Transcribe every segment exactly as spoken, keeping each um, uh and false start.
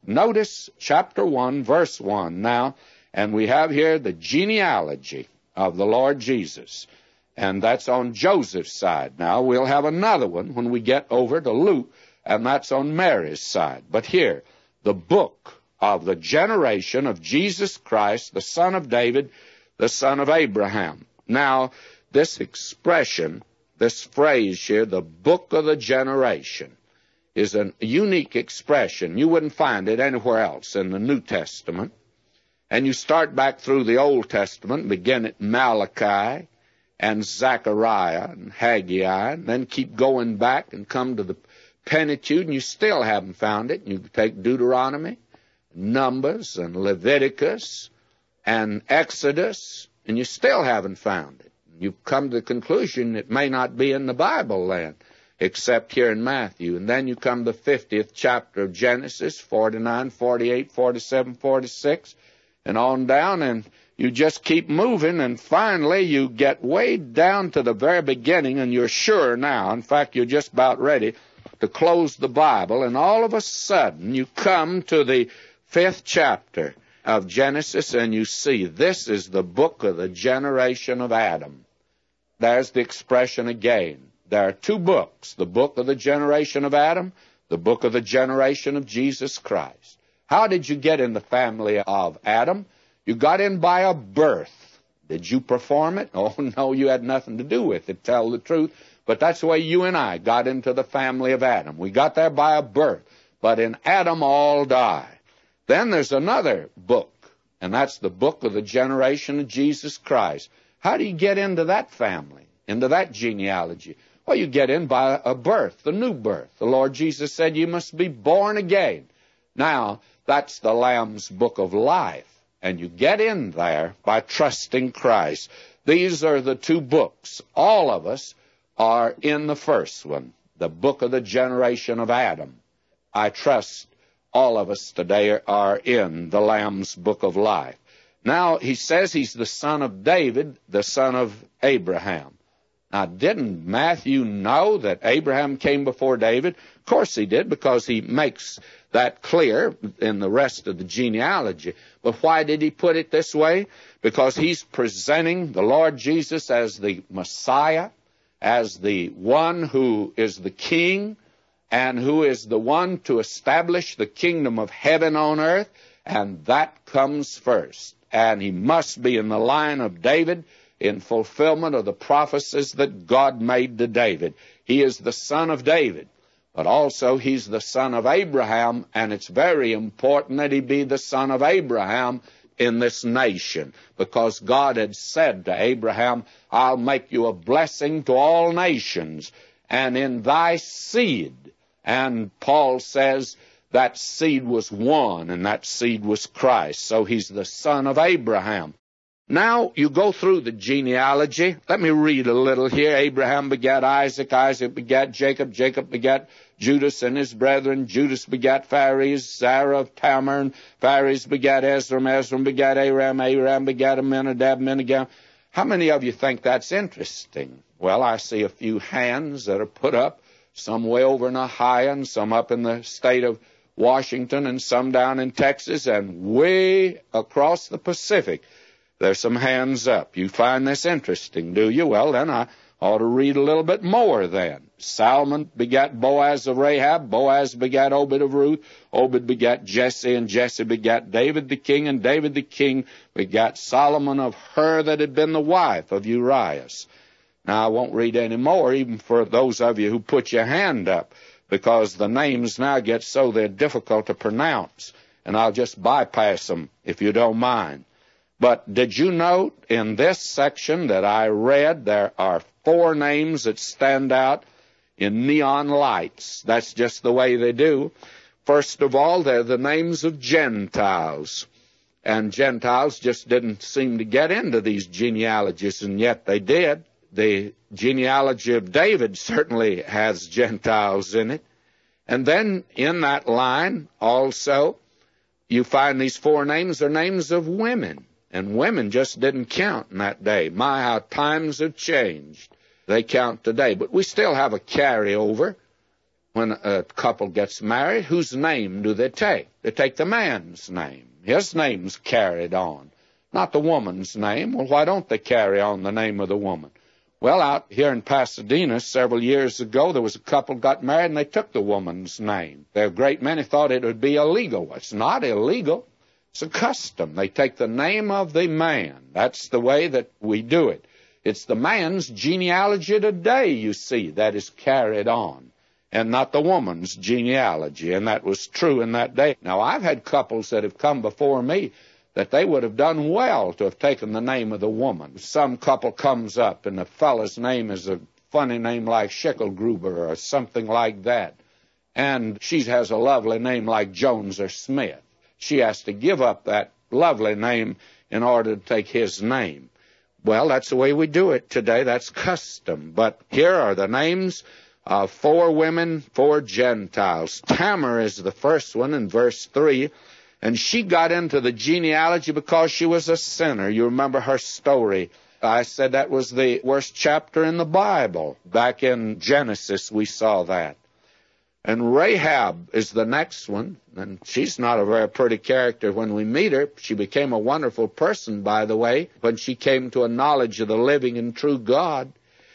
Notice chapter one, verse one now, and we have here the genealogy of the Lord Jesus, and that's on Joseph's side. Now, we'll have another one when we get over to Luke, and that's on Mary's side. But here, the book of the generation of Jesus Christ, the son of David, the son of Abraham. Now, this expression, this phrase here, the book of the generation, is a unique expression. You wouldn't find it anywhere else in the New Testament. And you start back through the Old Testament, begin at Malachi and Zechariah and Haggai, and then keep going back and come to the Pentateuch, and you still haven't found it. You take Deuteronomy, Numbers, and Leviticus, and Exodus, and you still haven't found it. You've come to the conclusion it may not be in the Bible then, except here in Matthew. And then you come to the fiftieth chapter of Genesis, forty-nine, forty-eight, forty-seven, forty-six, and on down, and you just keep moving, and finally you get way down to the very beginning, and you're sure now, in fact, you're just about ready to close the Bible, and all of a sudden you come to the fifth chapter of Genesis, and you see this is the book of the generation of Adam. There's the expression again. There are two books, the book of the generation of Adam, the book of the generation of Jesus Christ. How did you get in the family of Adam? You got in by a birth. Did you perform it? Oh, no, you had nothing to do with it, tell the truth. But that's the way you and I got into the family of Adam. We got there by a birth. But in Adam all die. Then there's another book, and that's the book of the generation of Jesus Christ. How do you get into that family, into that genealogy? Well, you get in by a birth, the new birth. The Lord Jesus said you must be born again. Now, that's the Lamb's book of life, and you get in there by trusting Christ. These are the two books. All of us are in the first one, the book of the generation of Adam. I trust all of us today are in the Lamb's book of life. Now, he says he's the son of David, the son of Abraham. Now, didn't Matthew know that Abraham came before David? Of course he did, because he makes that clear in the rest of the genealogy. But why did he put it this way? Because he's presenting the Lord Jesus as the Messiah, as the one who is the king, and who is the one to establish the kingdom of heaven on earth, and that comes first. And he must be in the line of David in fulfillment of the prophecies that God made to David. He is the son of David, but also he's the son of Abraham, and it's very important that he be the son of Abraham in this nation, because God had said to Abraham, I'll make you a blessing to all nations, and in thy seed. And Paul says that seed was one, and that seed was Christ. So he's the son of Abraham. Now you go through the genealogy. Let me read a little here. Abraham begat Isaac, Isaac begat Jacob, Jacob begat Judas and his brethren, Judas begat Phares, Zerah of Tamar, and Phares begat Ezram, Ezram begat Aram, Aram begat Amminadab, Amminadab. How many of you think that's interesting? Well, I see a few hands that are put up, some way over in Ohio, and some up in the state of Washington, and some down in Texas, and way across the Pacific. There's some hands up. You find this interesting, do you? Well, then I ought to read a little bit more then. Salmon begat Boaz of Rahab, Boaz begat Obed of Ruth, Obed begat Jesse, and Jesse begat David the king, and David the king begat Solomon of her that had been the wife of Urias. Now, I won't read any more, even for those of you who put your hand up, because the names now get so they're difficult to pronounce, and I'll just bypass them if you don't mind. But did you note in this section that I read there are four names that stand out in neon lights? That's just the way they do. First of all, they're the names of Gentiles. And Gentiles just didn't seem to get into these genealogies, and yet they did. The genealogy of David certainly has Gentiles in it. And then in that line also, you find these four names are names of women. And women just didn't count in that day. My, how times have changed. They count today. But we still have a carryover. when a couple gets married, whose name do they take? They take the man's name. His name's carried on, not the woman's name. Well, why don't they carry on the name of the woman? Well, out here in Pasadena several years ago, there was a couple got married, and they took the woman's name. There, a great many thought it would be illegal. It's not illegal. It's a custom. They take the name of the man. That's the way that we do it. It's the man's genealogy today, you see, that is carried on, and not the woman's genealogy, and that was true in that day. Now, I've had couples that have come before me that they would have done well to have taken the name of the woman. Some couple comes up, and the fellow's name is a funny name like Schickelgruber or something like that, and she has a lovely name like Jones or Smith. She has to give up that lovely name in order to take his name. Well, that's the way we do it today. That's custom. But here are the names of four women, four Gentiles. Tamar is the first one in verse three. And she got into the genealogy because she was a sinner. You remember her story. I said that was the worst chapter in the Bible. Back in Genesis, we saw that. And Rahab is the next one. And she's not a very pretty character when we meet her. She became a wonderful person, by the way, when she came to a knowledge of the living and true God.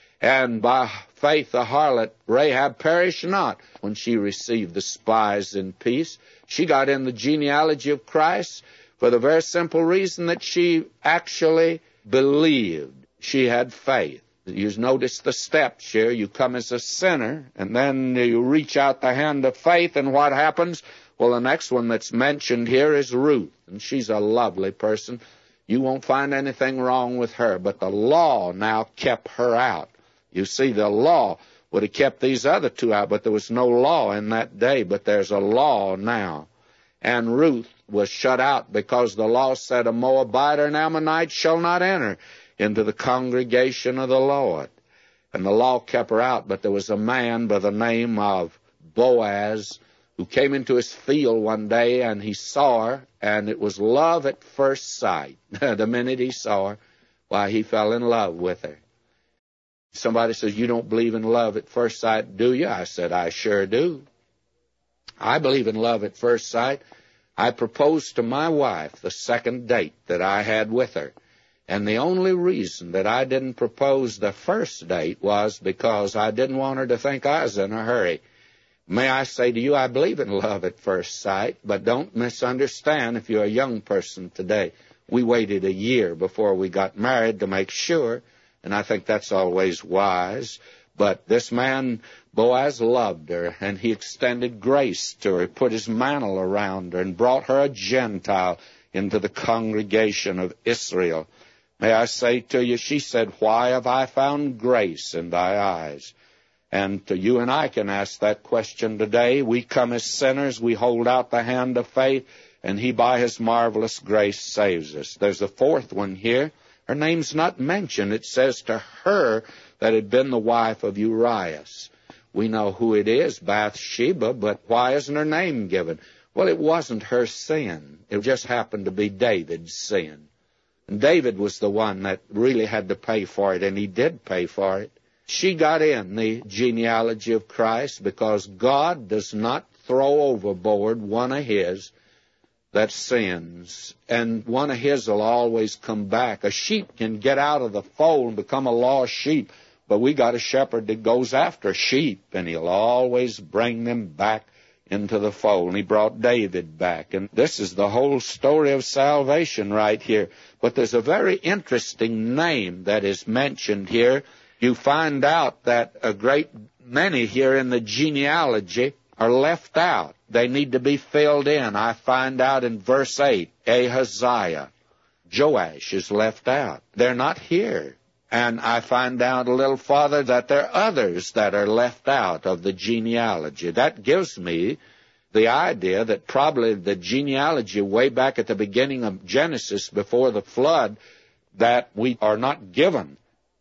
And by faith, the harlot Rahab perished not when she received the spies in peace. She got in the genealogy of Christ for the very simple reason that she actually believed. She had faith. You notice the steps here. You come as a sinner, and then you reach out the hand of faith, and what happens? Well, the next one that's mentioned here is Ruth, and she's a lovely person. You won't find anything wrong with her, but the law now kept her out. You see, the law would have kept these other two out, but there was no law in that day, but there's a law now. And Ruth was shut out because the law said a Moabite or an Ammonite shall not enter into the congregation of the Lord. And the law kept her out, but there was a man by the name of Boaz who came into his field one day, and he saw her, and it was love at first sight. The minute he saw her, why, he fell in love with her. Somebody says, you don't believe in love at first sight, do you? I said, I sure do. I believe in love at first sight. I proposed to my wife the second date that I had with her. And the only reason that I didn't propose the first date was because I didn't want her to think I was in a hurry. May I say to you, I believe in love at first sight, but don't misunderstand if you're a young person today. We waited a year before we got married to make sure, and I think that's always wise. But this man, Boaz, loved her, and he extended grace to her, put his mantle around her, and brought her a Gentile into the congregation of Israel. May I say to you, she said, why have I found grace in thy eyes? And to you and I can ask that question today. We come as sinners, we hold out the hand of faith, and he by his marvelous grace saves us. There's a fourth one here. Her name's not mentioned. It says to her that had been the wife of Urias. We know who it is, Bathsheba, but why isn't her name given? Well, it wasn't her sin. It just happened to be David's sin. And David was the one that really had to pay for it, and he did pay for it. She got in the genealogy of Christ because God does not throw overboard one of his that sins, and one of his will always come back. A sheep can get out of the fold and become a lost sheep, but we got a shepherd that goes after sheep, and he'll always bring them back into the fold. And he brought David back. And this is the whole story of salvation right here. But there's a very interesting name that is mentioned here. You find out that a great many here in the genealogy are left out. They need to be filled in. I find out in verse eight, Ahaziah, Joash is left out. They're not here. And I find out a little farther that there are others that are left out of the genealogy. That gives me the idea that probably the genealogy way back at the beginning of Genesis before the flood, that we are not given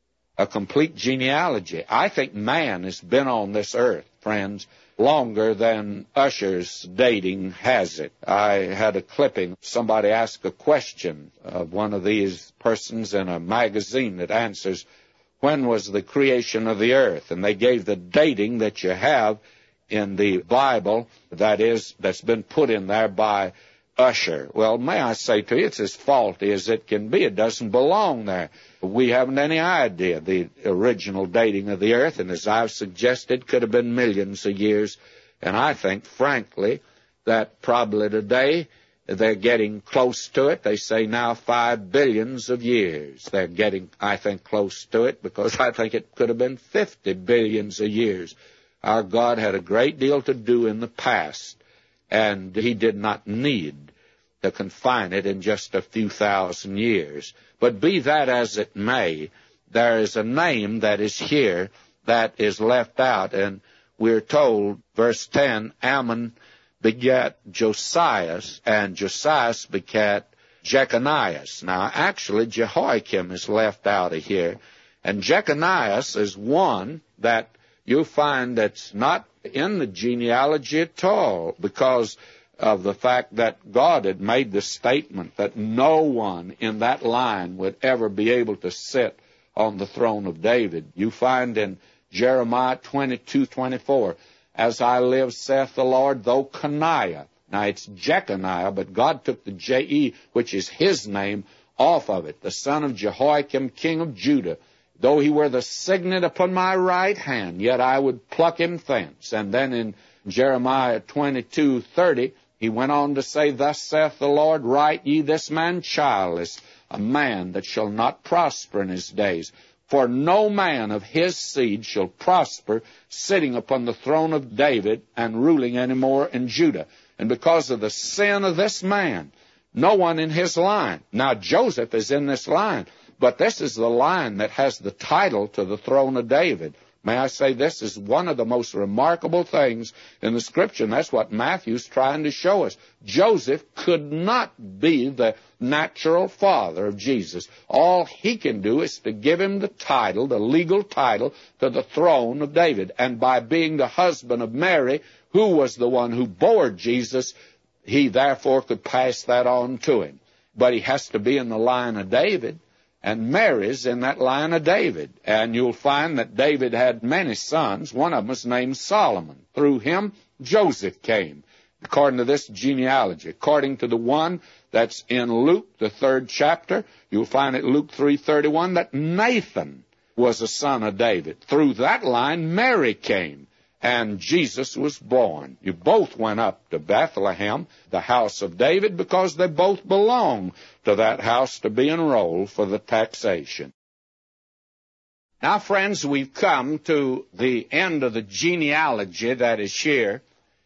a complete genealogy. I think man has been on this earth, friends, longer than Usher's dating has it. I had a clipping. Somebody asked a question of one of these persons in a magazine that answers, when was the creation of the earth? And they gave the dating that you have in the Bible, that is, that's been put in there by Usher. Well, may I say to you, it's as faulty as it can be. It doesn't belong there. We haven't any idea the original dating of the earth, and as I've suggested, could have been millions of years. And I think, frankly, that probably today they're getting close to it. They say now five billions of years. They're getting, I think, close to it, because I think it could have been fifty billions of years. Our God had a great deal to do in the past, and he did not need to confine it in just a few thousand years. But be that as it may, there is a name that is here that is left out, and we're told, verse ten, Ammon begat Josias, and Josias begat Jeconias. Now, actually, Jehoiakim is left out of here, and Jeconias is one that you'll find that's not in the genealogy at all, because of the fact that God had made the statement that no one in that line would ever be able to sit on the throne of David. You find in Jeremiah twenty-two twenty-four, as I live, saith the Lord, though Coniah, now it's Jeconiah, but God took the J E, which is his name, off of it, the son of Jehoiakim, king of Judah, though he were the signet upon my right hand, yet I would pluck him thence. And then in Jeremiah twenty-two thirty, he went on to say, thus saith the Lord, write ye this man childless, a man that shall not prosper in his days. For no man of his seed shall prosper, sitting upon the throne of David and ruling any more in Judah. And because of the sin of this man, no one in his line. Now Joseph is in this line, but this is the line that has the title to the throne of David. May I say, this is one of the most remarkable things in the Scripture, and that's what Matthew's trying to show us. Joseph could not be the natural father of Jesus. All he can do is to give him the title, the legal title, to the throne of David. And by being the husband of Mary, who was the one who bore Jesus, he therefore could pass that on to him. But he has to be in the line of David. And Mary's in that line of David. And you'll find that David had many sons. One of them was named Solomon. Through him, Joseph came, according to this genealogy. According to the one that's in Luke, the third chapter, you'll find at Luke three thirty-one that Nathan was a son of David. Through that line, Mary came, and Jesus was born. You both went up to Bethlehem, the house of David, because they both belong to that house to be enrolled for the taxation. Now, friends, we've come to the end of the genealogy that is here,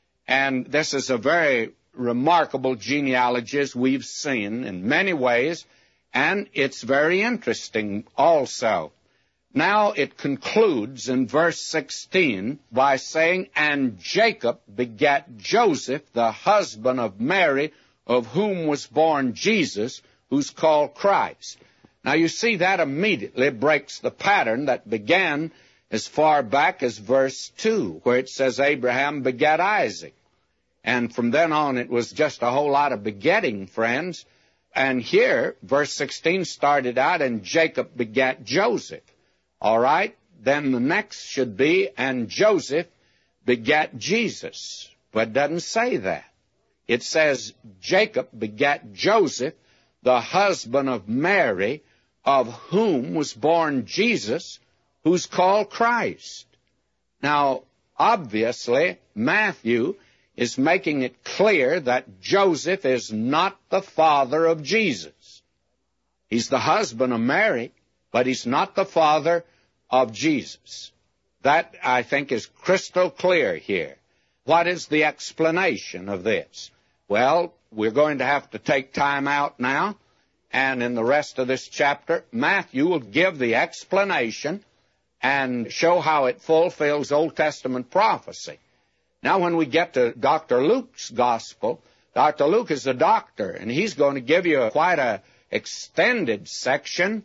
and this is a very remarkable genealogy, as we've seen in many ways, and it's very interesting also. Now it concludes in verse sixteen by saying, and Jacob begat Joseph, the husband of Mary, of whom was born Jesus, who's called Christ. Now you see, that immediately breaks the pattern that began as far back as verse two, where it says Abraham begat Isaac. And from then on it was just a whole lot of begetting, friends. And here, verse sixteen started out, and Jacob begat Joseph. All right, then the next should be, and Joseph begat Jesus. But it doesn't say that. It says Jacob begat Joseph, the husband of Mary, of whom was born Jesus, who's called Christ. Now, obviously, Matthew is making it clear that Joseph is not the father of Jesus. He's the husband of Mary, but he's not the father of Jesus. That, I think, is crystal clear here. What is the explanation of this? Well, we're going to have to take time out now, and in the rest of this chapter, Matthew will give the explanation and show how it fulfills Old Testament prophecy. Now, when we get to Doctor Luke's gospel, Doctor Luke is a doctor, and he's going to give you quite a extended section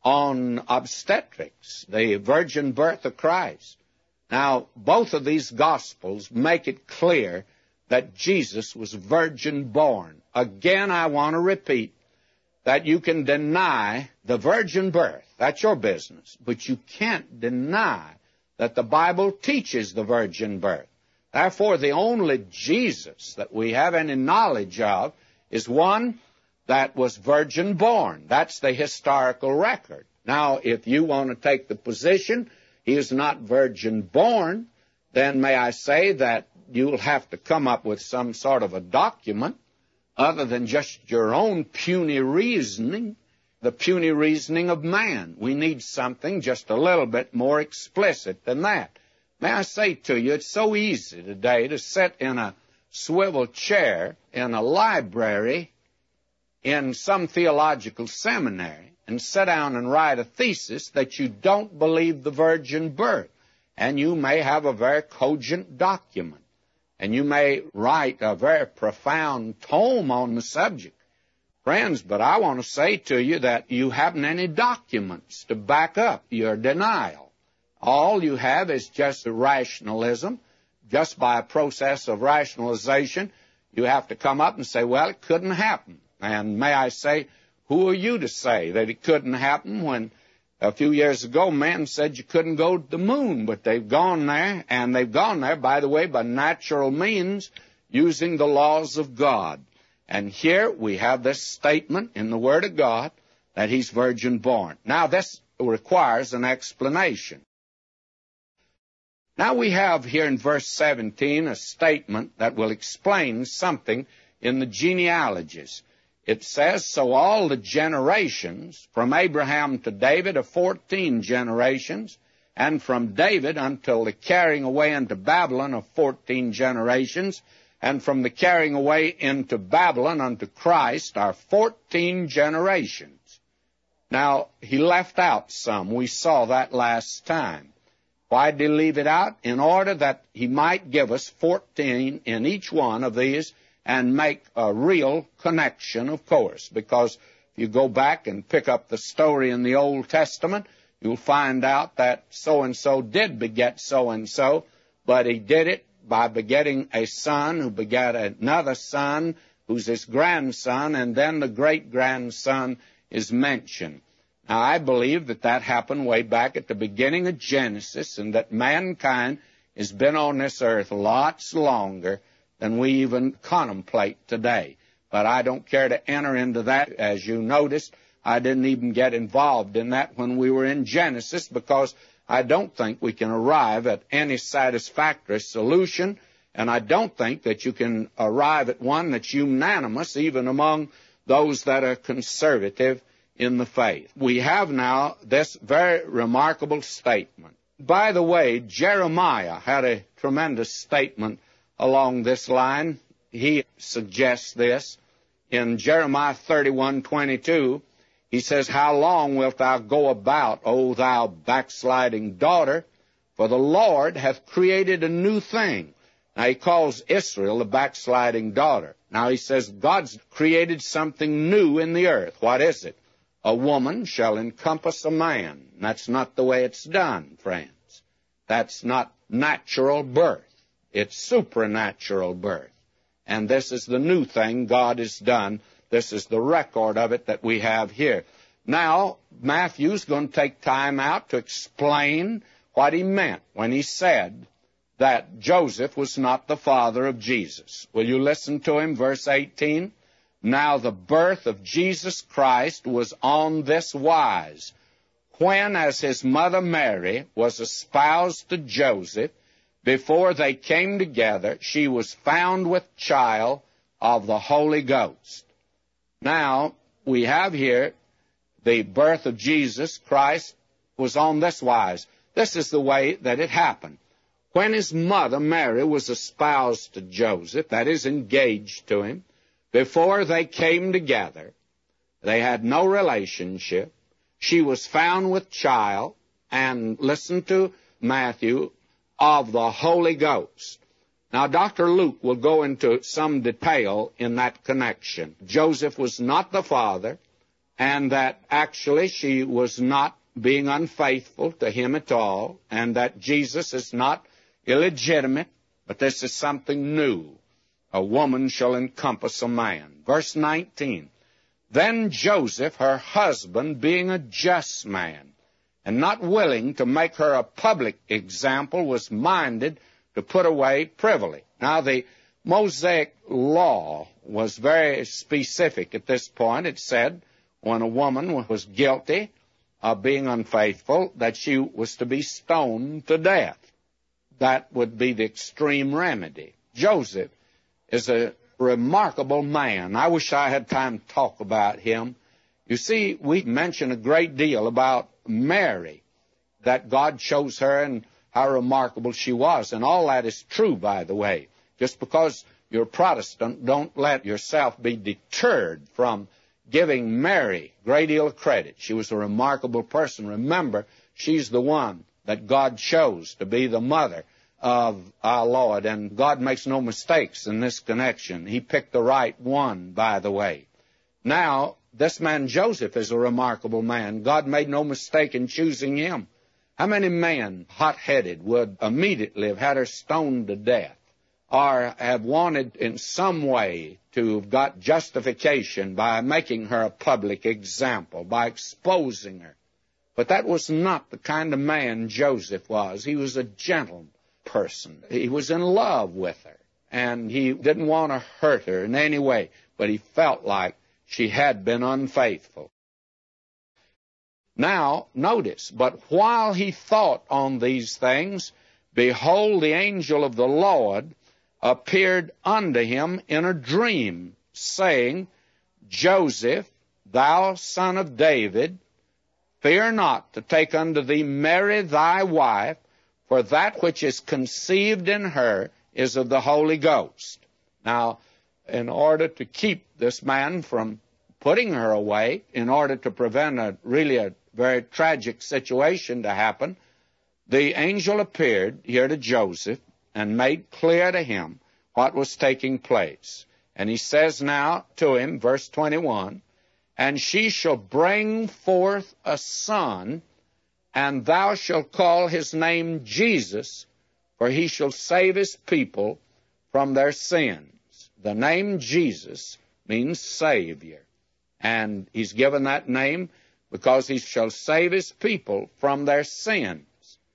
on obstetrics, the virgin birth of Christ. Now, both of these Gospels make it clear that Jesus was virgin born. Again, I want to repeat that you can deny the virgin birth. That's your business. But you can't deny that the Bible teaches the virgin birth. Therefore, the only Jesus that we have any knowledge of is one that was virgin born. That's the historical record. Now, if you want to take the position he is not virgin born, then may I say that you'll have to come up with some sort of a document other than just your own puny reasoning, the puny reasoning of man. We need something just a little bit more explicit than that. May I say to you, it's so easy today to sit in a swivel chair in a library in some theological seminary and sit down and write a thesis that you don't believe the virgin birth. And you may have a very cogent document. And you may write a very profound tome on the subject. Friends, but I want to say to you that you haven't any documents to back up your denial. All you have is just rationalism. Just by a process of rationalization, you have to come up and say, well, it couldn't happen. And may I say, who are you to say that it couldn't happen when a few years ago men said you couldn't go to the moon, but they've gone there, and they've gone there, by the way, by natural means, using the laws of God. And here we have this statement in the Word of God that he's virgin born. Now, this requires an explanation. Now we have here in verse seventeen a statement that will explain something in the genealogies. It says, so all the generations from Abraham to David are fourteen generations, and from David until the carrying away into Babylon are fourteen generations, and from the carrying away into Babylon unto Christ are fourteen generations. Now, he left out some. We saw that last time. Why did he leave it out? In order that he might give us fourteen in each one of these and make a real connection, of course, because if you go back and pick up the story in the Old Testament, you'll find out that so-and-so did beget so-and-so, but he did it by begetting a son who begat another son who's his grandson, and then the great-grandson is mentioned. Now, I believe that that happened way back at the beginning of Genesis, and that mankind has been on this earth lots longer than we even contemplate today. But I don't care to enter into that. As you noticed, I didn't even get involved in that when we were in Genesis, because I don't think we can arrive at any satisfactory solution, and I don't think that you can arrive at one that's unanimous, even among those that are conservative in the faith. We have now this very remarkable statement. By the way, Jeremiah had a tremendous statement along this line. He suggests this in Jeremiah thirty-one twenty-two. He says, how long wilt thou go about, O thou backsliding daughter? For the Lord hath created a new thing. Now, he calls Israel the backsliding daughter. Now, he says God's created something new in the earth. What is it? A woman shall encompass a man. That's not the way it's done, friends. That's not natural birth. It's supernatural birth. And this is the new thing God has done. This is the record of it that we have here. Now, Matthew's going to take time out to explain what he meant when he said that Joseph was not the father of Jesus. Will you listen to him? Verse eighteen. Now the birth of Jesus Christ was on this wise. When, as his mother Mary was espoused to Joseph, before they came together, she was found with child of the Holy Ghost. Now, we have here the birth of Jesus Christ was on this wise. This is the way that it happened. When his mother Mary was espoused to Joseph, that is, engaged to him, before they came together, they had no relationship. She was found with child, and listen to Matthew, of the Holy Ghost. Now, Doctor Luke will go into some detail in that connection. Joseph was not the father, and that actually she was not being unfaithful to him at all, and that Jesus is not illegitimate, but this is something new. A woman shall encompass a man. Verse nineteen. Then Joseph, her husband, being a just man, and not willing to make her a public example, was minded to put away privily. Now, the Mosaic law was very specific at this point. It said when a woman was guilty of being unfaithful, that she was to be stoned to death. That would be the extreme remedy. Joseph is a remarkable man. I wish I had time to talk about him. You see, we mention a great deal about Mary, that God chose her and how remarkable she was. And all that is true, by the way. Just because you're a Protestant, don't let yourself be deterred from giving Mary a great deal of credit. She was a remarkable person. Remember, she's the one that God chose to be the mother of our Lord. And God makes no mistakes in this connection. He picked the right one, by the way. Now, this man Joseph is a remarkable man. God made no mistake in choosing him. How many men, hot-headed, would immediately have had her stoned to death, or have wanted in some way to have got justification by making her a public example, by exposing her? But that was not the kind of man Joseph was. He was a gentle person. He was in love with her, and he didn't want to hurt her in any way, but he felt like she had been unfaithful. Now, notice, but while he thought on these things, behold, the angel of the Lord appeared unto him in a dream, saying, Joseph, thou son of David, fear not to take unto thee Mary thy wife, for that which is conceived in her is of the Holy Ghost. Now, in order to keep this man from putting her away, in order to prevent a really a very tragic situation to happen, the angel appeared here to Joseph and made clear to him what was taking place. And he says now to him, verse twenty-one, and she shall bring forth a son, and thou shalt call his name Jesus, for he shall save his people from their sins. The name Jesus means Savior. And he's given that name because he shall save his people from their sins.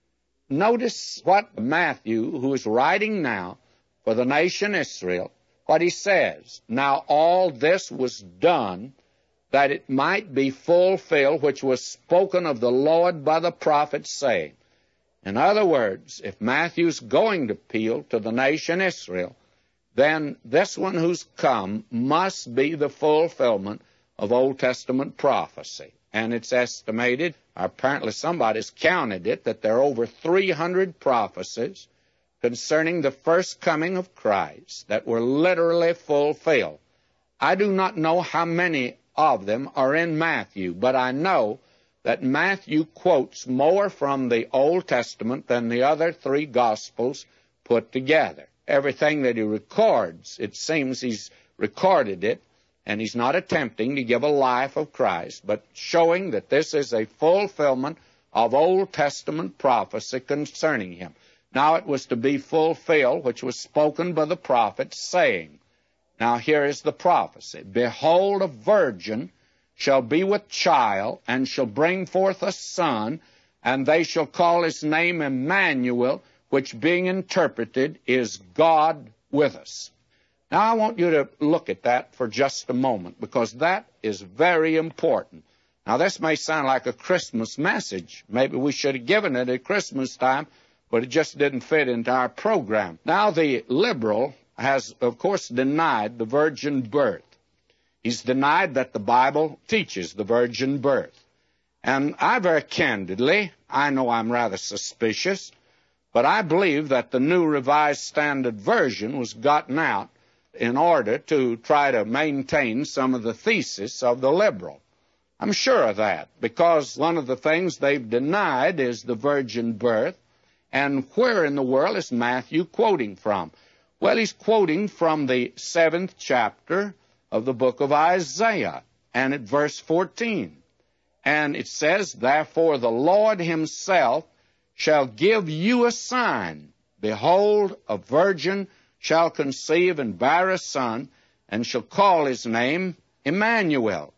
Notice what Matthew, who is writing now for the nation Israel, what he says. Now all this was done that it might be fulfilled, which was spoken of the Lord by the prophet, saying. In other words, if Matthew's going to appeal to the nation Israel, then this one who's come must be the fulfillment of Old Testament prophecy. And it's estimated, apparently somebody's counted it, that there are over three hundred prophecies concerning the first coming of Christ that were literally fulfilled. I do not know how many of them are in Matthew, but I know that Matthew quotes more from the Old Testament than the other three Gospels put together. Everything that he records, it seems he's recorded it, and he's not attempting to give a life of Christ, but showing that this is a fulfillment of Old Testament prophecy concerning him. Now it was to be fulfilled, which was spoken by the prophet, saying, now here is the prophecy, behold, a virgin shall be with child, and shall bring forth a son, and they shall call his name Emmanuel, which being interpreted is God with us. Now, I want you to look at that for just a moment, because that is very important. Now, this may sound like a Christmas message. Maybe we should have given it at Christmas time, but it just didn't fit into our program. Now, the liberal has, of course, denied the virgin birth. He's denied that the Bible teaches the virgin birth. And I very candidly, I know I'm rather suspicious, but I believe that the New Revised Standard Version was gotten out in order to try to maintain some of the thesis of the liberal. I'm sure of that, because one of the things they've denied is the virgin birth. And where in the world is Matthew quoting from? Well, he's quoting from the seventh chapter of the book of Isaiah, and at verse fourteen. And it says, therefore the Lord himself shall give you a sign. Behold, a virgin shall conceive and bear a son, and shall call his name Emmanuel.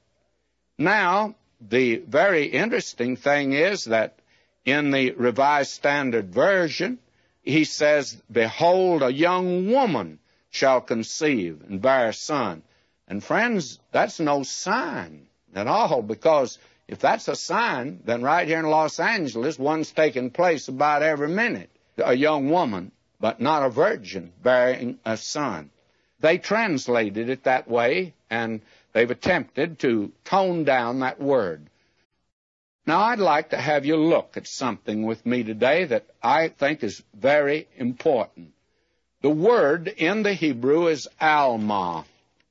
Now, the very interesting thing is that in the Revised Standard Version, he says, behold, a young woman shall conceive and bear a son. And friends, that's no sign at all, because if that's a sign, then right here in Los Angeles, one's taking place about every minute. A young woman, but not a virgin, bearing a son. They translated it that way, and they've attempted to tone down that word. Now, I'd like to have you look at something with me today that I think is very important. The word in the Hebrew is Alma.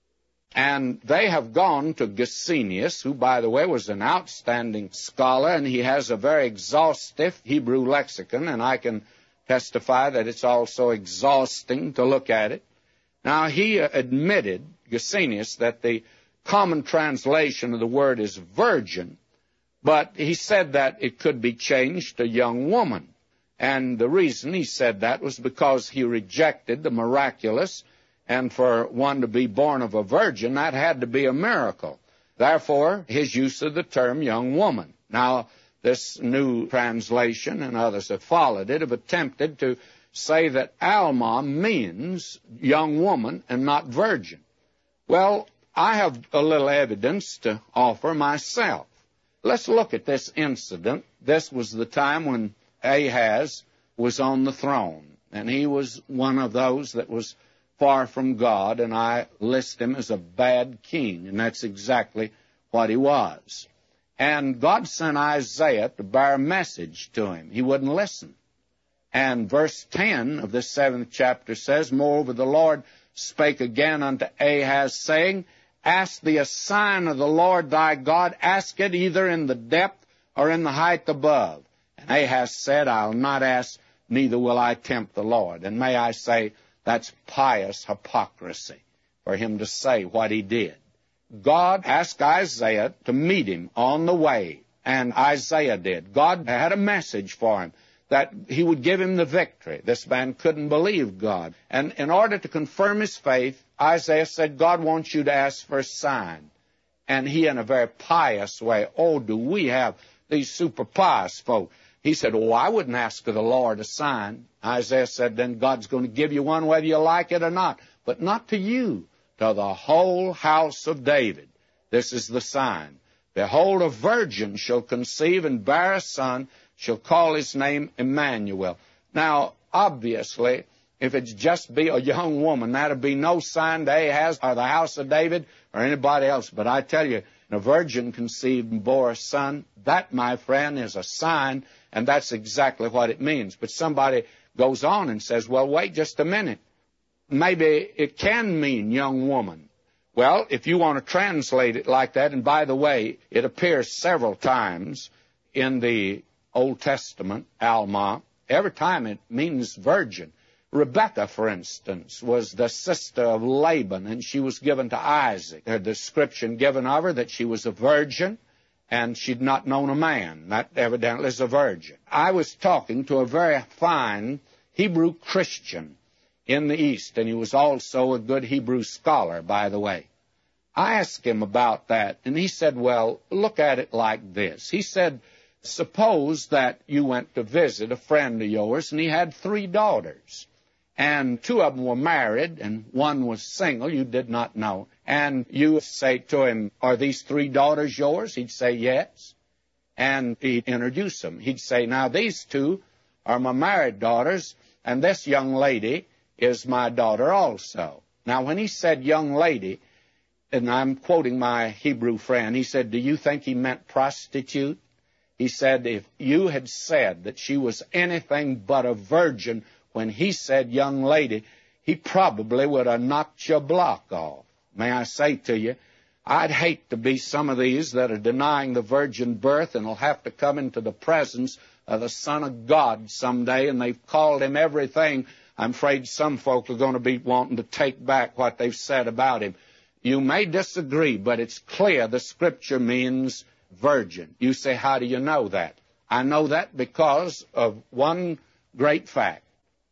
And they have gone to Gesenius, who, by the way, was an outstanding scholar, and he has a very exhaustive Hebrew lexicon, and I can testify that it's also exhausting to look at it. Now, he admitted, Gesenius, that the common translation of the word is virgin, but he said that it could be changed to young woman. And the reason he said that was because he rejected the miraculous, and for one to be born of a virgin, that had to be a miracle. Therefore, his use of the term young woman. Now, this new translation, and others have followed it, have attempted to say that Alma means young woman and not virgin. Well, I have a little evidence to offer myself. Let's look at this incident. This was the time when Ahaz was on the throne, and he was one of those that was far from God, and I list him as a bad king, and that's exactly what he was. And God sent Isaiah to bear a message to him. He wouldn't listen. And verse ten of this seventh chapter says, moreover, the Lord spake again unto Ahaz, saying, ask thee a sign of the Lord thy God, ask it either in the depth or in the height above. And Ahaz said, I'll not ask, neither will I tempt the Lord. And may I say, that's pious hypocrisy for him to say what he did. God asked Isaiah to meet him on the way, and Isaiah did. God had a message for him that he would give him the victory. This man couldn't believe God. And in order to confirm his faith, Isaiah said, God wants you to ask for a sign. And he, in a very pious way, oh, do we have these super pious folk. He said, oh, I wouldn't ask of the Lord a sign. Isaiah said, then God's going to give you one whether you like it or not. But not to you, to the whole house of David. This is the sign. Behold, a virgin shall conceive and bear a son, shall call his name Emmanuel. Now, obviously, if it's just be a young woman, that'll be no sign to Ahaz or the house of David or anybody else. But I tell you, a virgin conceived and bore a son. That, my friend, is a sign, and that's exactly what it means. But somebody goes on and says, well, wait just a minute. Maybe it can mean young woman. Well, if you want to translate it like that, and by the way, it appears several times in the Old Testament, Alma. Every time it means virgin. Rebekah, for instance, was the sister of Laban, and she was given to Isaac. A description given of her that she was a virgin, and she'd not known a man. That evidently is a virgin. I was talking to a very fine Hebrew Christian in the East, and he was also a good Hebrew scholar, by the way. I asked him about that, and he said, well, look at it like this. He said, suppose that you went to visit a friend of yours, and he had three daughters. And two of them were married, and one was single, you did not know. And you say to him, are these three daughters yours? He'd say, yes. And he'd introduce them. He'd say, now, these two are my married daughters, and this young lady is my daughter also. Now, when he said young lady, and I'm quoting my Hebrew friend, he said, do you think he meant prostitute? He said, if you had said that she was anything but a virgin when he said young lady, he probably would have knocked your block off. May I say to you, I'd hate to be some of these that are denying the virgin birth and will have to come into the presence of the Son of God someday, and they've called him everything. I'm afraid some folk are going to be wanting to take back what they've said about him. You may disagree, but it's clear the Scripture means virgin. You say, how do you know that? I know that because of one great fact.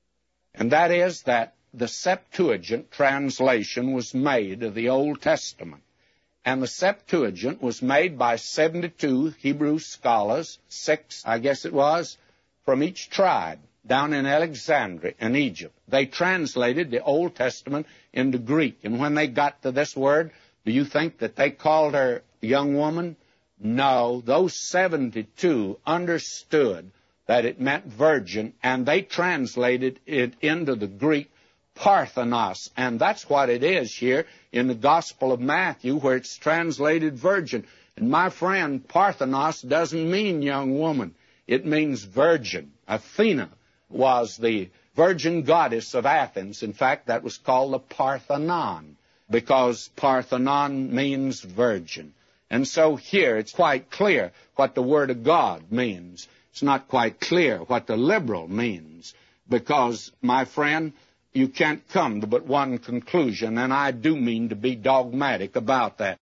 And that is that the Septuagint translation was made of the Old Testament. And the Septuagint was made by seventy-two Hebrew scholars, six, I guess it was, from each tribe. down in Alexandria in Egypt. They translated the Old Testament into Greek. And when they got to this word, do you think that they called her young woman? No, those seventy-two understood that it meant virgin, and they translated it into the Greek Parthenos. And that's what it is here in the Gospel of Matthew, where it's translated virgin. And my friend, Parthenos doesn't mean young woman. It means virgin. Athena was the virgin goddess of Athens. In fact, that was called the Parthenon, because Parthenon means virgin. And so here it's quite clear what the Word of God means. It's not quite clear what the liberal means, because, my friend, you can't come to but one conclusion, and I do mean to be dogmatic about that.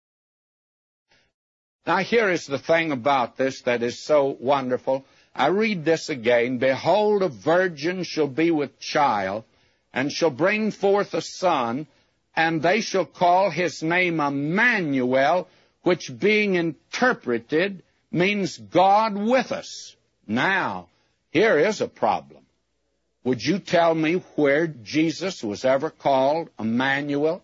Now, here is the thing about this that is so wonderful. I read this again. Behold, a virgin shall be with child, and shall bring forth a son, and they shall call his name Emmanuel, which being interpreted means God with us. Now, here is a problem. Would you tell me where Jesus was ever called Emmanuel?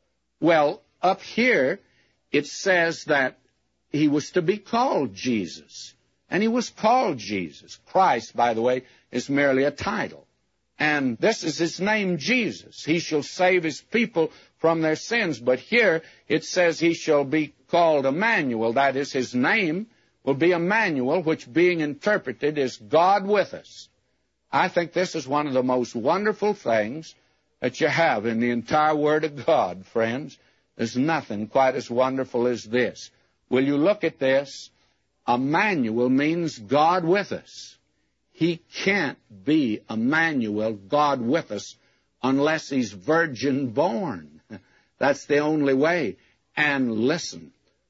Well, up here it says that he was to be called Jesus. And he was called Jesus. Christ, by the way, is merely a title. And this is his name, Jesus. He shall save his people from their sins. But here it says he shall be called Emmanuel. That is, his name will be Emmanuel, which being interpreted is God with us. I think this is one of the most wonderful things that you have in the entire Word of God, friends. There's nothing quite as wonderful as this. Will you look at this? Emmanuel means God with us. He can't be Emmanuel, God with us, unless he's virgin born. That's the only way. And listen,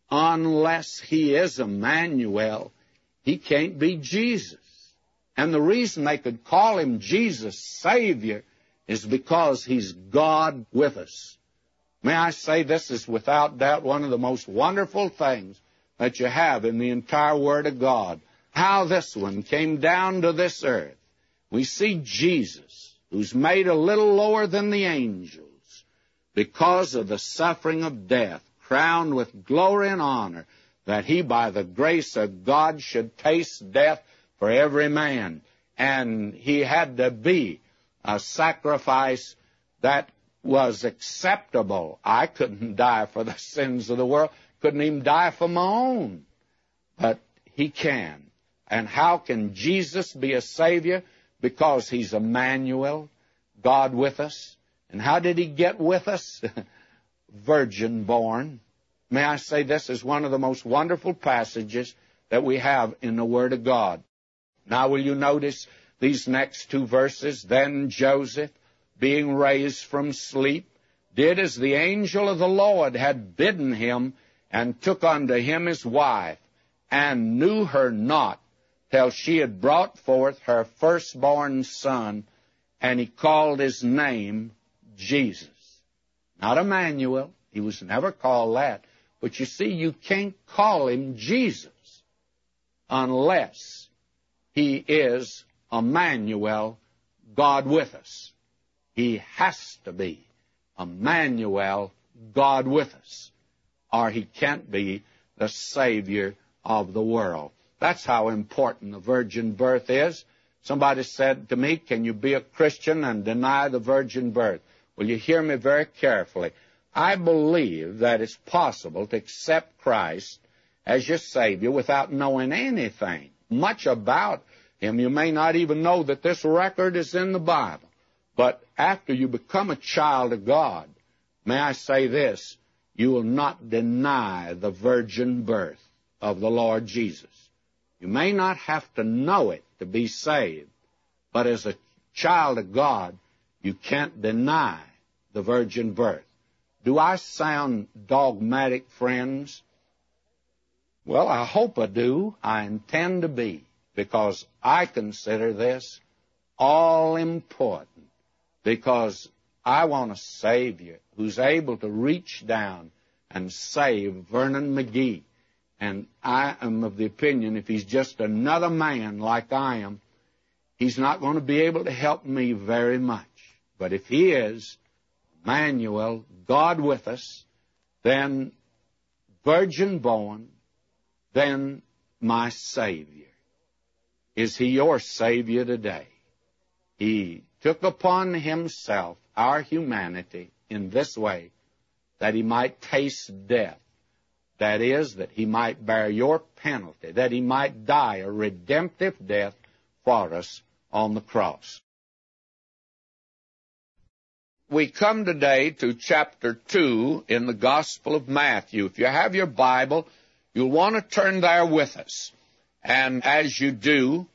unless he is Emmanuel, he can't be Jesus. And the reason they could call him Jesus, Savior, is because he's God with us. May I say, this is without doubt one of the most wonderful things that you have in the entire Word of God. How this one came down to this earth. We see Jesus, who's made a little lower than the angels because of the suffering of death, crowned with glory and honor, that he, by the grace of God, should taste death for every man. And he had to be a sacrifice that was acceptable. I couldn't die for the sins of the world. Couldn't even die for my own. But he can. And how can Jesus be a Savior? Because he's Emmanuel, God with us. And how did he get with us? Virgin born. May I say, this is one of the most wonderful passages that we have in the Word of God. Now, will you notice these next two verses? Then Joseph, being raised from sleep, did as the angel of the Lord had bidden him, and took unto him his wife, and knew her not till she had brought forth her firstborn son, and he called his name Jesus. Not Emmanuel. He was never called that. But you see, you can't call him Jesus unless he is Emmanuel, God with us. He has to be Emmanuel, God with us, or he can't be the Savior of the world. That's how important the virgin birth is. Somebody said to me, can you be a Christian and deny the virgin birth? Will you hear me very carefully? I believe that it's possible to accept Christ as your Savior without knowing anything much about him. You may not even know that this record is in the Bible. But after you become a child of God, may I say this, you will not deny the virgin birth of the Lord Jesus. You may not have to know it to be saved, but as a child of God, you can't deny the virgin birth. Do I sound dogmatic, friends? Well, I hope I do. I intend to be, because I consider this all important, because I want a Savior who's able to reach down and save Vernon McGee. And I am of the opinion, if he's just another man like I am, he's not going to be able to help me very much. But if he is, Emmanuel, God with us, then virgin born, then my Savior. Is he your Savior today? He took upon himself our humanity in this way, that he might taste death. That is, that he might bear your penalty, that he might die a redemptive death for us on the cross. We come today to chapter two in the Gospel of Matthew. If you have your Bible, you'll want to turn there with us. And as you do,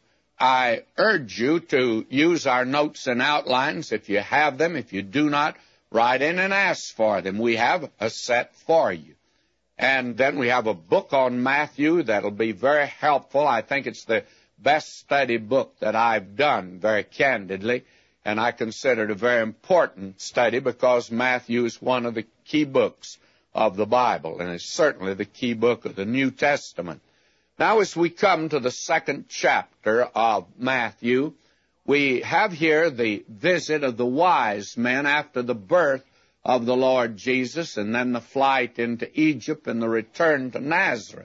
I urge you to use our notes and outlines if you have them. If you do not, write in and ask for them. We have a set for you. And then we have a book on Matthew that'll be very helpful. I think it's the best study book that I've done, very candidly. And I consider it a very important study because Matthew is one of the key books of the Bible, and it's certainly the key book of the New Testament. Now, as we come to the second chapter of Matthew, we have here the visit of the wise men after the birth of the Lord Jesus, and then the flight into Egypt and the return to Nazareth.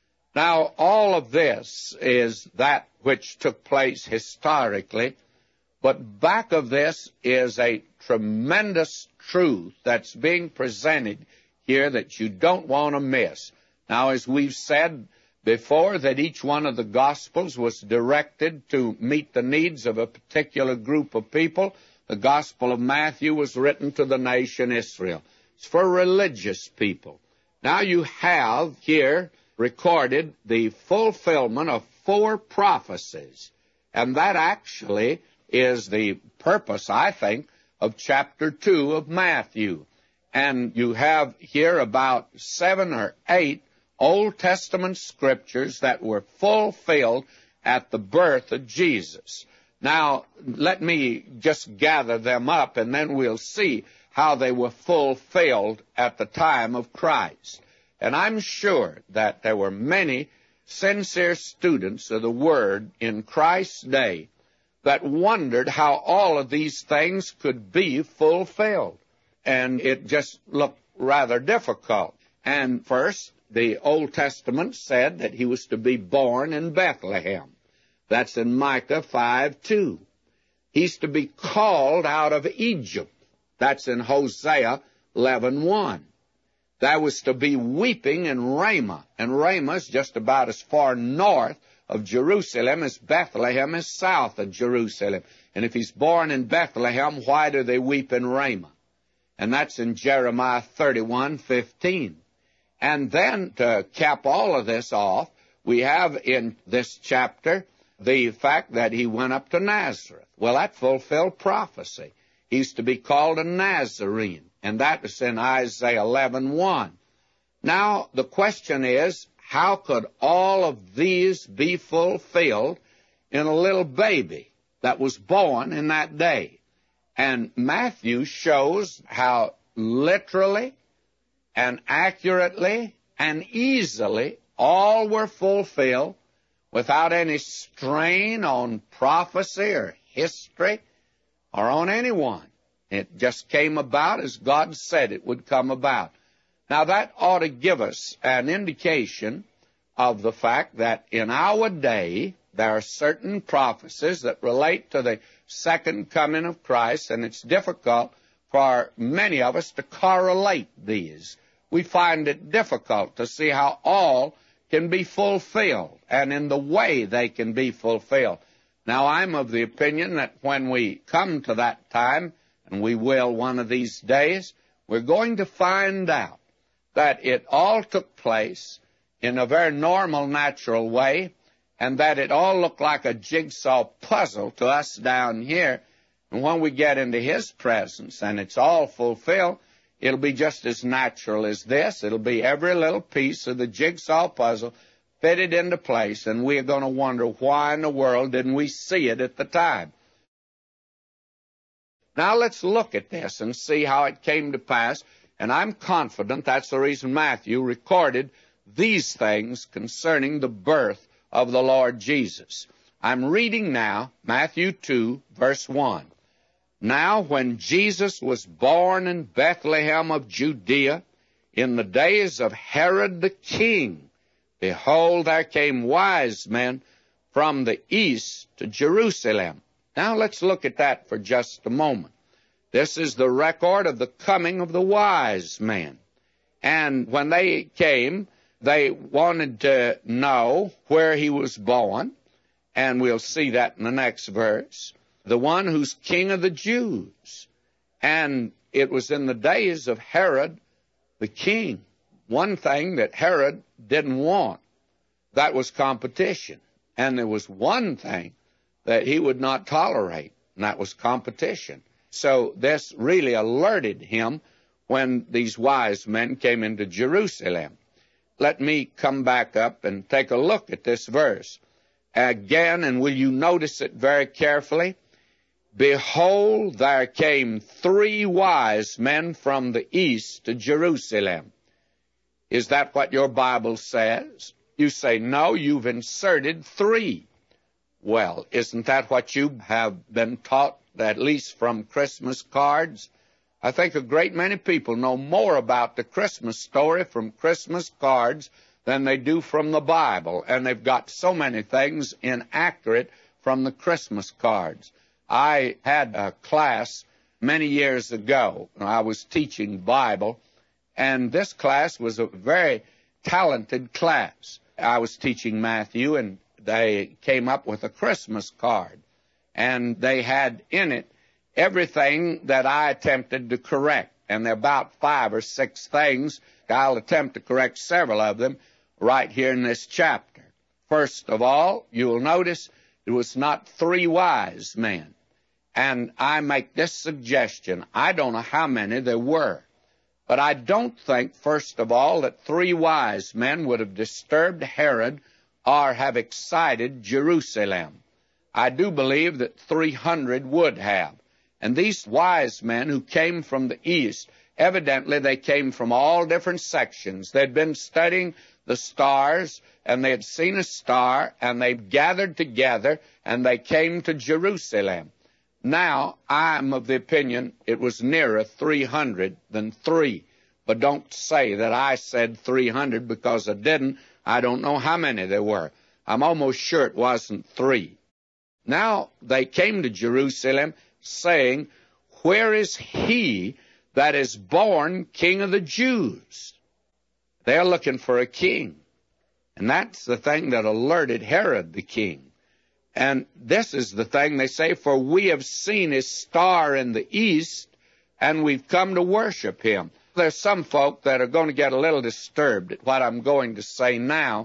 Now, all of this is that which took place historically, but back of this is a tremendous truth that's being presented here that you don't want to miss. Now, as we've said before, that each one of the Gospels was directed to meet the needs of a particular group of people. The Gospel of Matthew was written to the nation Israel. It's for religious people. Now you have here recorded the fulfillment of four prophecies, and that actually is the purpose, I think, of chapter two of Matthew. And you have here about seven or eight Old Testament scriptures that were fulfilled at the birth of Jesus. Now, let me just gather them up, and then we'll see how they were fulfilled at the time of Christ. And I'm sure that there were many sincere students of the Word in Christ's day that wondered how all of these things could be fulfilled. And it just looked rather difficult. And first, the Old Testament said that he was to be born in Bethlehem. That's in Micah five two. He's to be called out of Egypt. That's in Hosea eleven one. There was to be weeping in Ramah, and Ramah is just about as far north of Jerusalem as Bethlehem is south of Jerusalem. And if he's born in Bethlehem, why do they weep in Ramah? And that's in Jeremiah thirty-one fifteen. And then to cap all of this off, we have in this chapter the fact that he went up to Nazareth. Well, that fulfilled prophecy. He's to be called a Nazarene, and that is in Isaiah eleven one. Now, the question is, how could all of these be fulfilled in a little baby that was born in that day? And Matthew shows how literally and accurately and easily all were fulfilled without any strain on prophecy or history or on anyone. It just came about as God said it would come about. Now, that ought to give us an indication of the fact that in our day there are certain prophecies that relate to the second coming of Christ, and it's difficult for many of us to correlate these. We find it difficult to see how all can be fulfilled and in the way they can be fulfilled. Now, I'm of the opinion that when we come to that time, and we will one of these days, we're going to find out that it all took place in a very normal, natural way, and that it all looked like a jigsaw puzzle to us down here. And when we get into His presence and it's all fulfilled, it'll be just as natural as this. It'll be every little piece of the jigsaw puzzle fitted into place, and we're going to wonder why in the world didn't we see it at the time. Now let's look at this and see how it came to pass, and I'm confident that's the reason Matthew recorded these things concerning the birth of the Lord Jesus. I'm reading now Matthew two, verse one. Now when Jesus was born in Bethlehem of Judea, in the days of Herod the king, behold, there came wise men from the east to Jerusalem. Now let's look at that for just a moment. This is the record of the coming of the wise men. And when they came, they wanted to know where he was born, and we'll see that in the next verse. The one who's king of the Jews. And it was in the days of Herod the king. One thing that Herod didn't want, that was competition. And there was one thing that he would not tolerate, and that was competition. So this really alerted him when these wise men came into Jerusalem. Let me come back up and take a look at this verse again, and will you notice it very carefully? Behold, there came three wise men from the east to Jerusalem. Is that what your Bible says? You say, no, you've inserted three. Well, isn't that what you have been taught, at least from Christmas cards? I think a great many people know more about the Christmas story from Christmas cards than they do from the Bible, and they've got so many things inaccurate from the Christmas cards. I had a class many years ago. I was teaching Bible, and this class was a very talented class. I was teaching Matthew, and they came up with a Christmas card, and they had in it everything that I attempted to correct, and there are about five or six things. I'll attempt to correct several of them right here in this chapter. First of all, you'll notice it was not three wise men. And I make this suggestion. I don't know how many there were, but I don't think, first of all, that three wise men would have disturbed Herod or have excited Jerusalem. I do believe that three hundred would have. And these wise men who came from the east, evidently they came from all different sections. They'd been studying the stars, and they had seen a star, and they gathered together, and they came to Jerusalem. Now, I'm of the opinion it was nearer three hundred than three. But don't say that I said three hundred, because I didn't. I don't know how many there were. I'm almost sure it wasn't three. Now, they came to Jerusalem saying, where is he that is born King of the Jews? They're looking for a king. And that's the thing that alerted Herod the king. And this is the thing they say, for we have seen his star in the east, and we've come to worship him. There's some folk that are going to get a little disturbed at what I'm going to say now,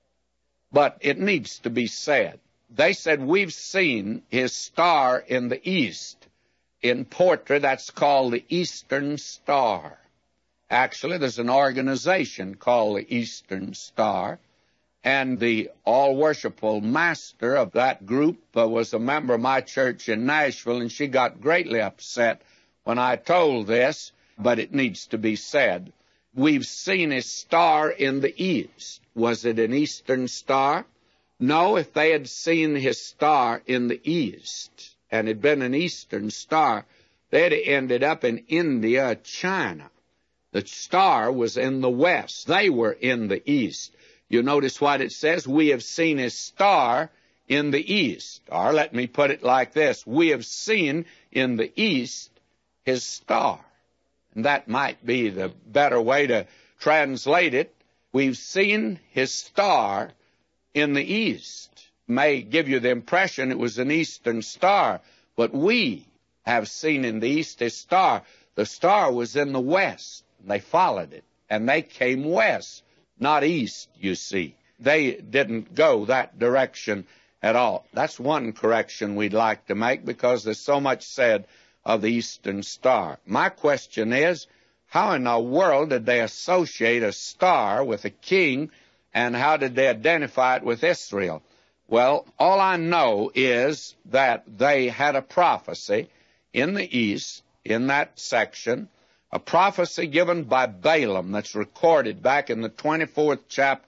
but it needs to be said. They said, we've seen his star in the east. In poetry, that's called the Eastern Star. Actually, there's an organization called the Eastern Star. And the all-worshipful master of that group uh, was a member of my church in Nashville, and she got greatly upset when I told this, but it needs to be said. We've seen his star in the east. Was it an eastern star? No, if they had seen his star in the east, and it had been an eastern star, they'd have ended up in India or China. The star was in the west. They were in the east. You notice what it says? We have seen his star in the east. Or let me put it like this. We have seen in the east his star. And that might be the better way to translate it. We've seen his star in the east. May give you the impression it was an eastern star, but we have seen in the east his star. The star was in the west. They followed it, and they came west. Not east, you see. They didn't go that direction at all. That's one correction we'd like to make, because there's so much said of the Eastern Star. My question is, how in the world did they associate a star with a king, and how did they identify it with Israel? Well, all I know is that they had a prophecy in the east, in that section, a prophecy given by Balaam that's recorded back in the twenty-fourth chapter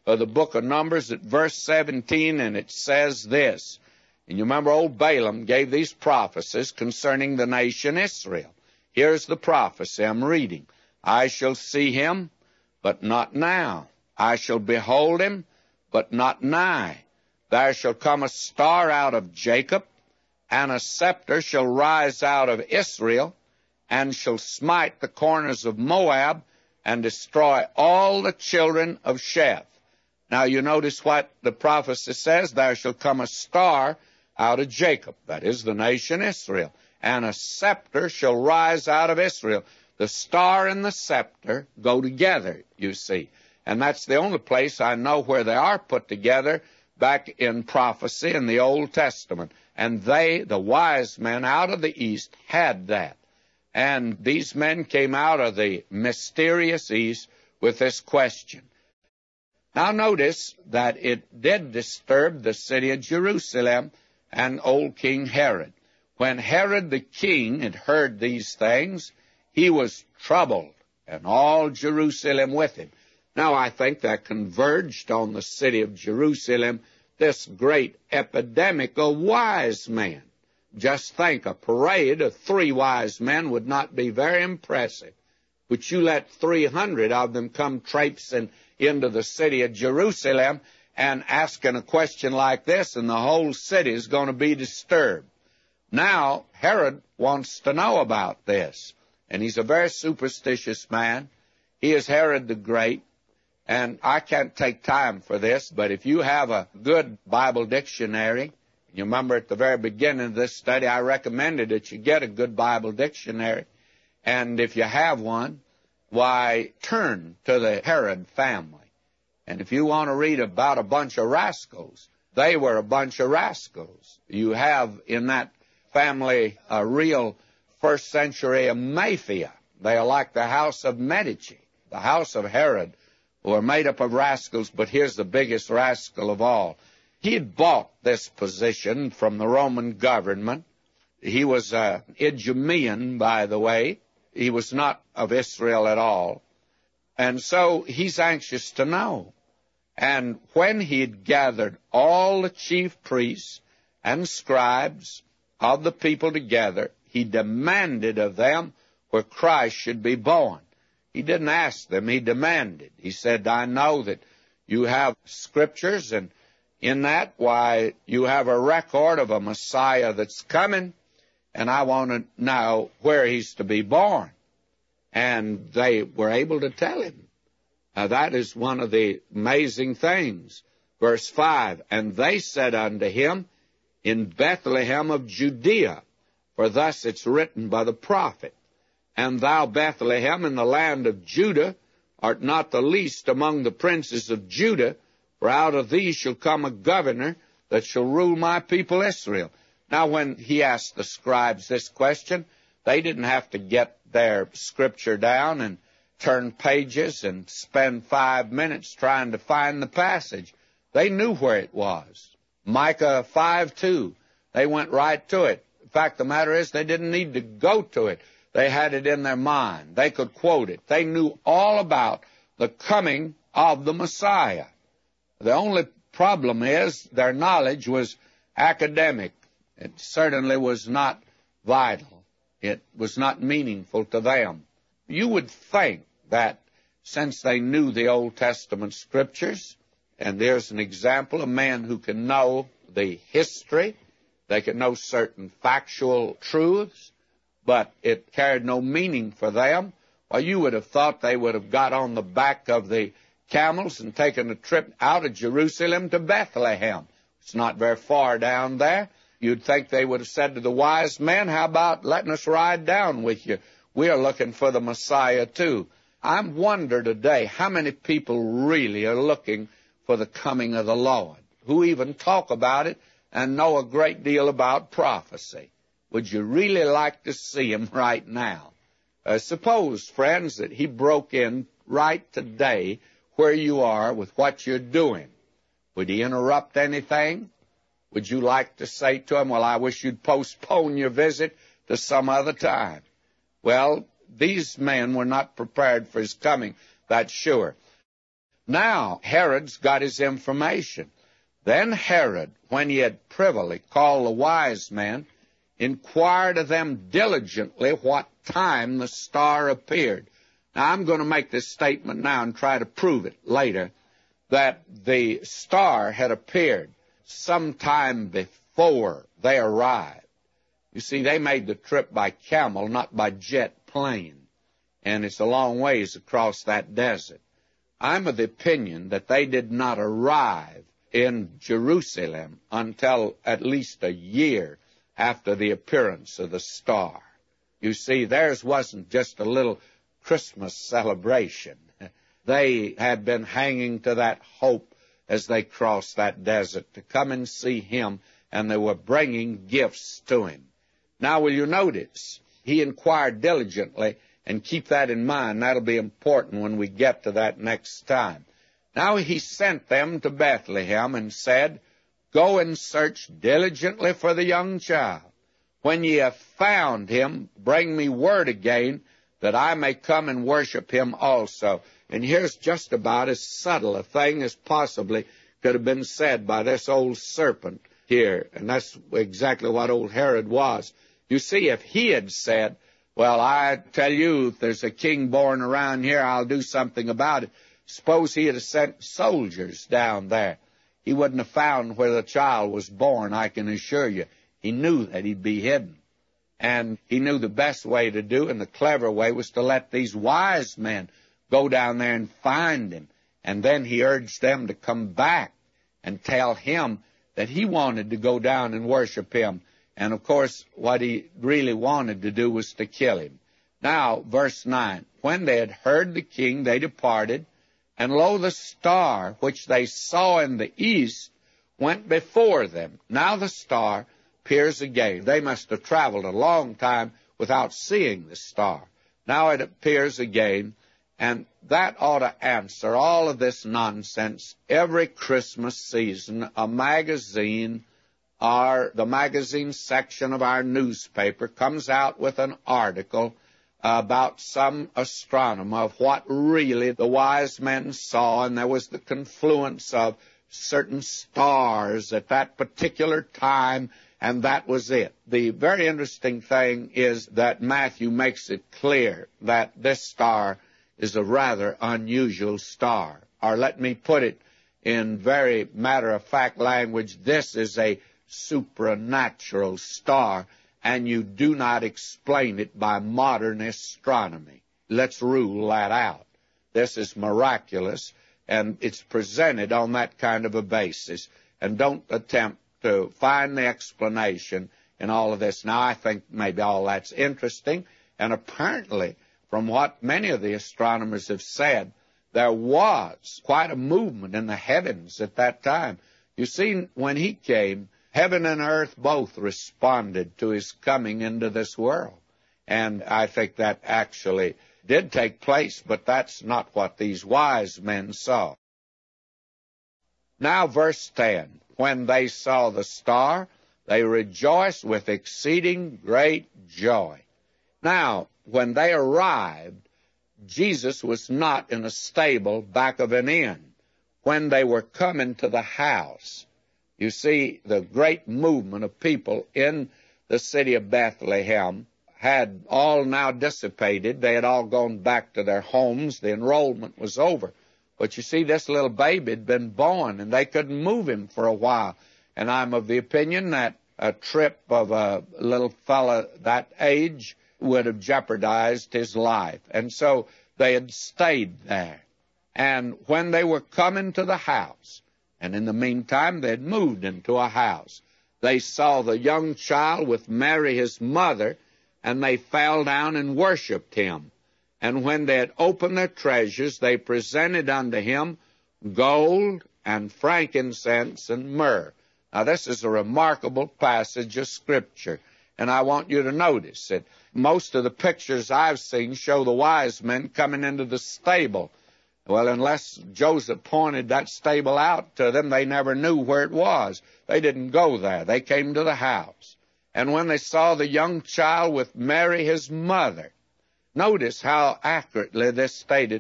of the book of Numbers at verse seventeen, and it says this. And you remember old Balaam gave these prophecies concerning the nation Israel. Here's the prophecy I'm reading. I shall see him, but not now. I shall behold him, but not nigh. There shall come a star out of Jacob, and a scepter shall rise out of Israel, and shall smite the corners of Moab, and destroy all the children of Sheth. Now you notice what the prophecy says. There shall come a star out of Jacob, that is the nation Israel, and a scepter shall rise out of Israel. The star and the scepter go together, you see. And that's the only place I know where they are put together back in prophecy in the Old Testament. And they, the wise men out of the east, had that. And these men came out of the mysterious east with this question. Now notice that it did disturb the city of Jerusalem and old King Herod. When Herod the king had heard these things, he was troubled, and all Jerusalem with him. Now I think that converged on the city of Jerusalem this great epidemic of wise men. Just think, a parade of three wise men would not be very impressive. But you let three hundred of them come traipsing into the city of Jerusalem and asking a question like this, and the whole city is going to be disturbed. Now, Herod wants to know about this, and he's a very superstitious man. He is Herod the Great, and I can't take time for this, but if you have a good Bible dictionary, you remember at the very beginning of this study, I recommended that you get a good Bible dictionary. And if you have one, why, turn to the Herod family. And if you want to read about a bunch of rascals, they were a bunch of rascals. You have in that family a real first century mafia. They are like the house of Medici. The house of Herod were made up of rascals, but here's the biggest rascal of all. He had bought this position from the Roman government. He was an Idumean, by the way. He was not of Israel at all. And so he's anxious to know. And when he had gathered all the chief priests and scribes of the people together, he demanded of them where Christ should be born. He didn't ask them, he demanded. He said, I know that you have scriptures, and in that, why, you have a record of a Messiah that's coming, and I want to know where he's to be born. And they were able to tell him. Now, that is one of the amazing things. Verse five, and they said unto him, in Bethlehem of Judea, for thus it's written by the prophet, and thou, Bethlehem, in the land of Judah, art not the least among the princes of Judah, for out of thee shall come a governor that shall rule my people Israel. Now, when he asked the scribes this question, they didn't have to get their scripture down and turn pages and spend five minutes trying to find the passage. They knew where it was. Micah five two. They went right to it. In fact, the matter is they didn't need to go to it. They had it in their mind. They could quote it. They knew all about the coming of the Messiah. The only problem is their knowledge was academic. It certainly was not vital. It was not meaningful to them. You would think that since they knew the Old Testament scriptures, and there's an example, a man who can know the history, they can know certain factual truths, but it carried no meaning for them. Well, you would have thought they would have got on the back of the camels and taken a trip out of Jerusalem to Bethlehem. It's not very far down there. You'd think they would have said to the wise men, how about letting us ride down with you? We are looking for the Messiah too. I wonder today how many people really are looking for the coming of the Lord, who even talk about it and know a great deal about prophecy. Would you really like to see him right now? Uh, suppose, friends, that he broke in right today where you are with what you're doing. Would he interrupt anything? Would you like to say to him, well, I wish you'd postpone your visit to some other time? Well, these men were not prepared for his coming, that's sure. Now Herod's got his information. Then Herod, when he had privily called the wise men, inquired of them diligently what time the star appeared. Now, I'm going to make this statement now and try to prove it later, that the star had appeared sometime before they arrived. You see, they made the trip by camel, not by jet plane, and it's a long ways across that desert. I'm of the opinion that they did not arrive in Jerusalem until at least a year after the appearance of the star. You see, theirs wasn't just a little Christmas celebration. They had been hanging to that hope as they crossed that desert to come and see him, and they were bringing gifts to him. Now, will you notice, he inquired diligently, and keep that in mind. That'll be important when we get to that next time. Now he sent them to Bethlehem and said, Go and search diligently for the young child. When ye have found him, bring me word again, that I may come and worship him also. And here's just about as subtle a thing as possibly could have been said by this old serpent here. And that's exactly what old Herod was. You see, if he had said, well, I tell you, if there's a king born around here, I'll do something about it. Suppose he had sent soldiers down there. He wouldn't have found where the child was born, I can assure you. He knew that he'd be hidden. And he knew the best way to do, and the clever way, was to let these wise men go down there and find him. And then he urged them to come back and tell him that he wanted to go down and worship him. And, of course, what he really wanted to do was to kill him. Now, verse nine, when they had heard the king, they departed, and lo, the star which they saw in the east went before them. Now the star appears again. They must have traveled a long time without seeing the star. Now it appears again, and that ought to answer all of this nonsense. Every Christmas season, a magazine, or the magazine section of our newspaper, comes out with an article about some astronomer of what really the wise men saw, and there was the confluence of certain stars at that particular time, and that was it. The very interesting thing is that Matthew makes it clear that this star is a rather unusual star. Or let me put it in very matter-of-fact language, this is a supernatural star, and you do not explain it by modern astronomy. Let's rule that out. This is miraculous, and it's presented on that kind of a basis. And don't attempt to find the explanation in all of this. Now, I think maybe all that's interesting, and apparently, from what many of the astronomers have said, there was quite a movement in the heavens at that time. You see, when he came, heaven and earth both responded to his coming into this world. And I think that actually did take place, but that's not what these wise men saw. Now, verse ten, when they saw the star, they rejoiced with exceeding great joy. Now, when they arrived, Jesus was not in a stable back of an inn. When they were coming to the house, you see, the great movement of people in the city of Bethlehem had all now dissipated. They had all gone back to their homes. The enrollment was over. But you see, this little baby had been born, and they couldn't move him for a while. And I'm of the opinion that a trip of a little fella that age would have jeopardized his life. And so they had stayed there. And when they were coming to the house, and in the meantime they had moved into a house, they saw the young child with Mary his mother, and they fell down and worshipped him. And when they had opened their treasures, they presented unto him gold and frankincense and myrrh. Now, this is a remarkable passage of Scripture, and I want you to notice it. Most of the pictures I've seen show the wise men coming into the stable. Well, unless Joseph pointed that stable out to them, they never knew where it was. They didn't go there. They came to the house. And when they saw the young child with Mary his mother, notice how accurately this stated,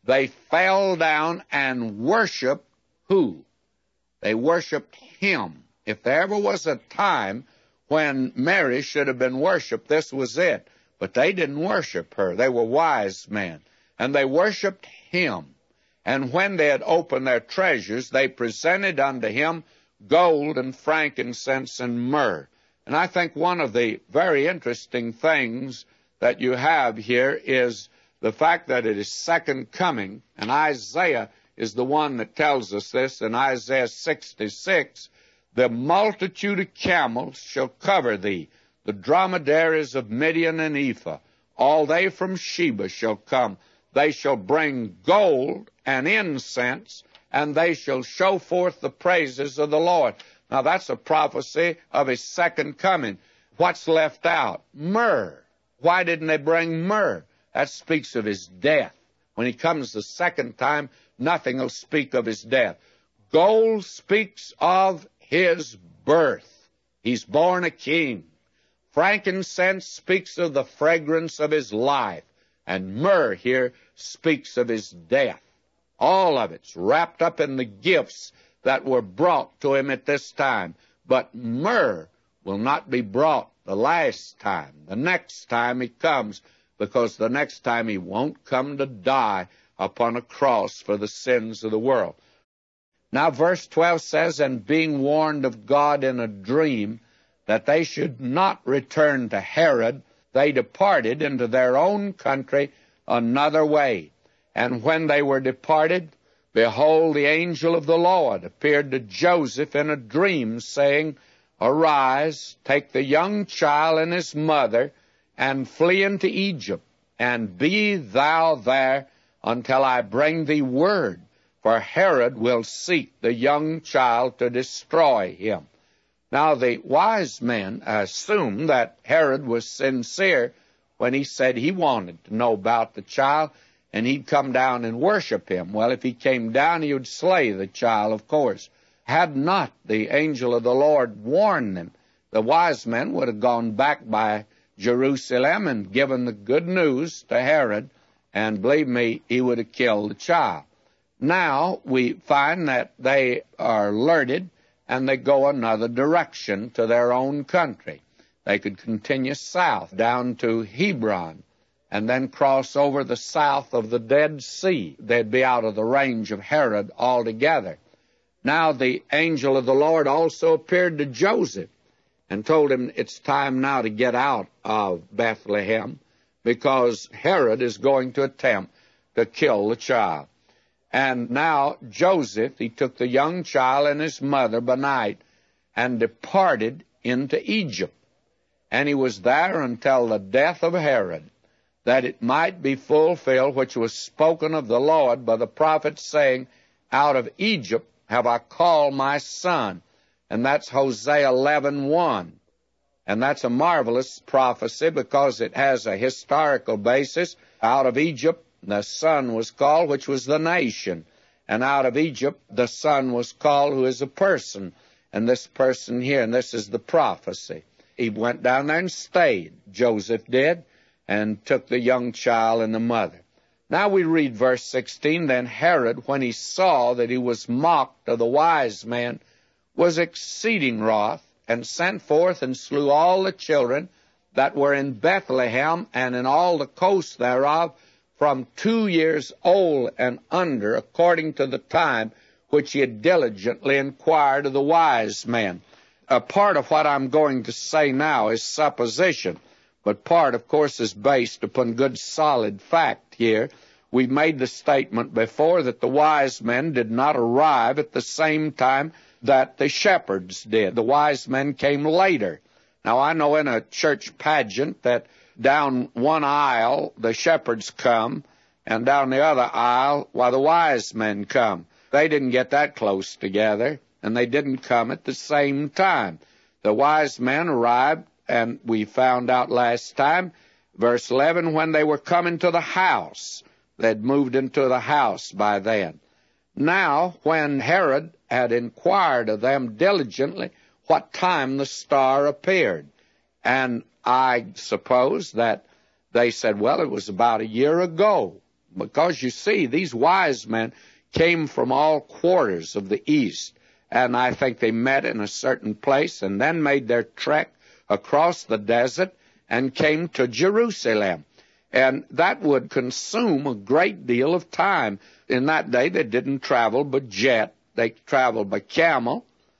they fell down and worshiped who? They worshiped him. If there ever was a time when Mary should have been worshiped, this was it. But they didn't worship her. They were wise men, and they worshiped him. And when they had opened their treasures, they presented unto him gold and frankincense and myrrh. And I think one of the very interesting things that you have here is the fact that it is second coming, and Isaiah is the one that tells us this in Isaiah sixty-six, the multitude of camels shall cover thee, the dromedaries of Midian and Ephah, all they from Sheba shall come. They shall bring gold and incense, and they shall show forth the praises of the Lord. Now that's a prophecy of his second coming. What's left out? Myrrh. Why didn't they bring myrrh? That speaks of his death. When he comes the second time, nothing will speak of his death. Gold speaks of his birth. He's born a king. Frankincense speaks of the fragrance of his life. And myrrh here speaks of his death. All of it's wrapped up in the gifts that were brought to him at this time. But myrrh will not be brought the last time, the next time he comes, because the next time he won't come to die upon a cross for the sins of the world. Now verse twelve says, and being warned of God in a dream that they should not return to Herod, they departed into their own country another way. And when they were departed, behold, the angel of the Lord appeared to Joseph in a dream, saying, Arise, take the young child and his mother, and flee into Egypt, and be thou there until I bring thee word, for Herod will seek the young child to destroy him. Now the wise men assumed that Herod was sincere when he said he wanted to know about the child, and he'd come down and worship him. Well, if he came down, he would slay the child, of course. Had not the angel of the Lord warned them, the wise men would have gone back by Jerusalem and given the good news to Herod, and believe me, he would have killed the child. Now we find that they are alerted, and they go another direction to their own country. They could continue south down to Hebron, and then cross over the south of the Dead Sea. They'd be out of the range of Herod altogether. Now the angel of the Lord also appeared to Joseph and told him it's time now to get out of Bethlehem, because Herod is going to attempt to kill the child. And now Joseph, he took the young child and his mother by night and departed into Egypt. And he was there until the death of Herod, that it might be fulfilled which was spoken of the Lord by the prophet, saying, Out of Egypt have I called my son. And that's Hosea eleven one. And that's a marvelous prophecy because it has a historical basis. Out of Egypt the son was called, which was the nation. And out of Egypt the son was called, who is a person. And this person here, and this is the prophecy. He went down there and stayed, Joseph did, and took the young child and the mother. Now we read verse sixteen, Then Herod, when he saw that he was mocked of the wise men, was exceeding wroth, and sent forth and slew all the children that were in Bethlehem and in all the coasts thereof, from two years old and under, according to the time which he had diligently inquired of the wise men. A part of what I'm going to say now is supposition, but part, of course, is based upon good solid fact here. We made the statement before that the wise men did not arrive at the same time that the shepherds did. The wise men came later. Now, I know in a church pageant that down one aisle the shepherds come, and down the other aisle, why, the wise men come. They didn't get that close together, and they didn't come at the same time. The wise men arrived, and we found out last time, verse eleven, when they were coming to the house. They'd moved into the house by then. Now, when Herod had inquired of them diligently what time the star appeared, and I suppose that they said, well, it was about a year ago. because you see, these wise men came from all quarters of the east, and I think they met in a certain place and then made their trek across the desert and came to Jerusalem. And that would consume a great deal of time. In that day, they didn't travel by jet. They traveled by camel,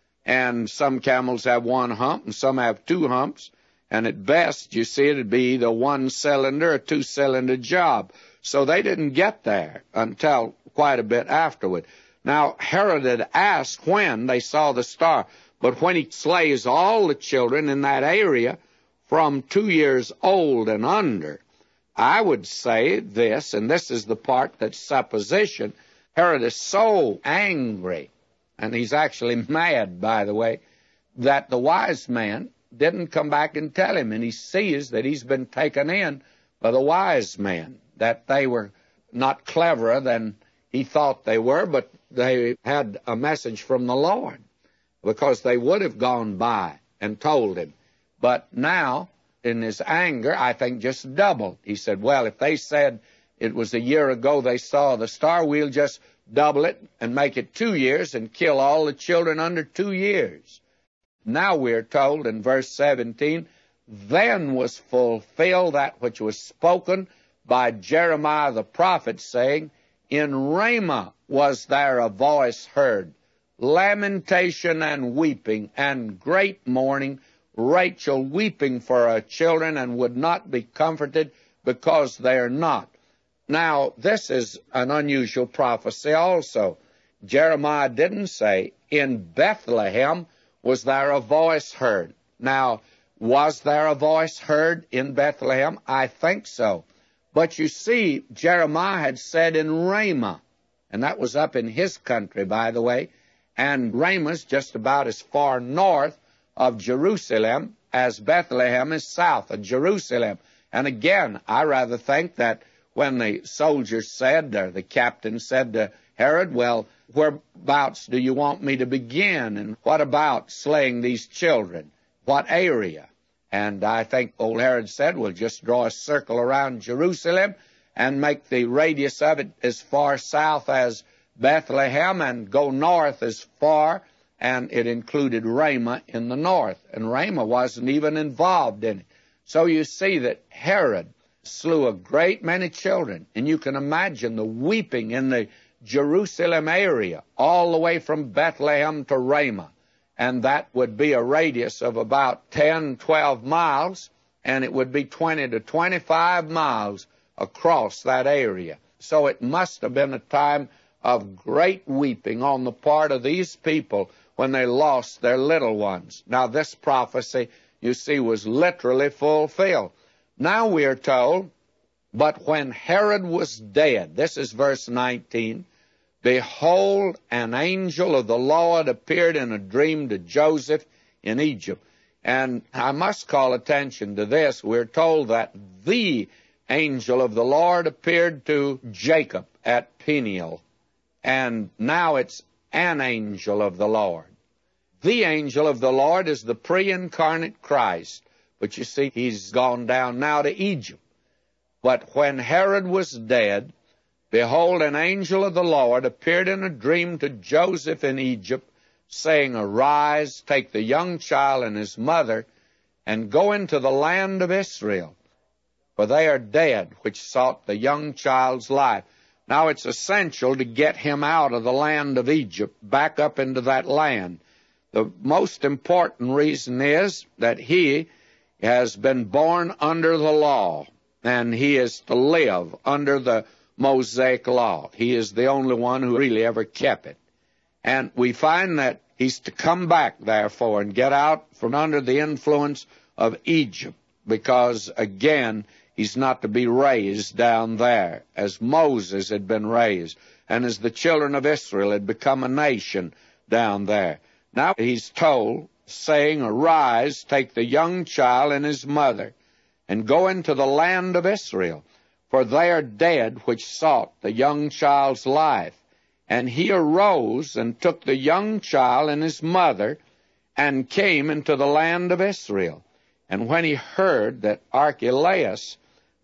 and some camels have one hump and some have two humps. And at best, you see, it'd be either one-cylinder or two-cylinder job. So they didn't get there until quite a bit afterward. Now, Herod had asked when they saw the star, but when he slays all the children in that area from two years old and under, I would say this, and this is the part that's supposition, Herod is so angry, and he's actually mad, by the way, that the wise man didn't come back and tell him, and he sees that he's been taken in by the wise men, that they were not cleverer than he thought they were, but they had a message from the Lord, because they would have gone by and told him. But now, in his anger, I think just doubled. He said, well, if they said it was a year ago they saw the star, we'll just double it and make it two years and kill all the children under two years. Now we're told in verse seventeen, then was fulfilled that which was spoken by Jeremiah the prophet, saying, in Ramah was there a voice heard, lamentation and weeping, and great mourning, Rachel weeping for her children, and would not be comforted, because they are not. Now, this is an unusual prophecy also. Jeremiah didn't say, in Bethlehem was there a voice heard. Now, was there a voice heard in Bethlehem? I think so. But you see, Jeremiah had said in Ramah, and that was up in his country, by the way, and Ramah's just about as far north of Jerusalem as Bethlehem is south of Jerusalem. And again, I rather think that when the soldiers said, or the captain said to Herod, well, whereabouts do you want me to begin? And what about slaying these children? What area? And I think old Herod said, well, just draw a circle around Jerusalem and make the radius of it as far south as Bethlehem and go north as far, and it included Ramah in the north. And Ramah wasn't even involved in it. So you see that Herod slew a great many children, and you can imagine the weeping in the Jerusalem area, all the way from Bethlehem to Ramah. And that would be a radius of about ten, twelve miles, and it would be twenty to twenty-five miles across that area. So it must have been a time of great weeping on the part of these people when they lost their little ones. Now, this prophecy, you see, was literally fulfilled. Now we are told, but when Herod was dead, this is verse nineteen, behold, an angel of the Lord appeared in a dream to Joseph in Egypt. And I must call attention to this. We're told that the angel of the Lord appeared to Jacob at Peniel. And now it's an angel of the Lord. The angel of the Lord is the pre-incarnate Christ. But you see, he's gone down now to Egypt. But when Herod was dead, behold, an angel of the Lord appeared in a dream to Joseph in Egypt, saying, arise, take the young child and his mother, and go into the land of Israel, for they are dead which sought the young child's life. Now it's essential to get him out of the land of Egypt, back up into that land. The most important reason is that he has been born under the law, and he is to live under the Mosaic law. He is the only one who really ever kept it. And we find that he's to come back, therefore, and get out from under the influence of Egypt, because, again, he's not to be raised down there as Moses had been raised, and as the children of Israel had become a nation down there. Now he's told, saying, arise, take the young child and his mother, and go into the land of Israel, for they are dead which sought the young child's life. And he arose and took the young child and his mother, and came into the land of Israel. And when he heard that Archelaus,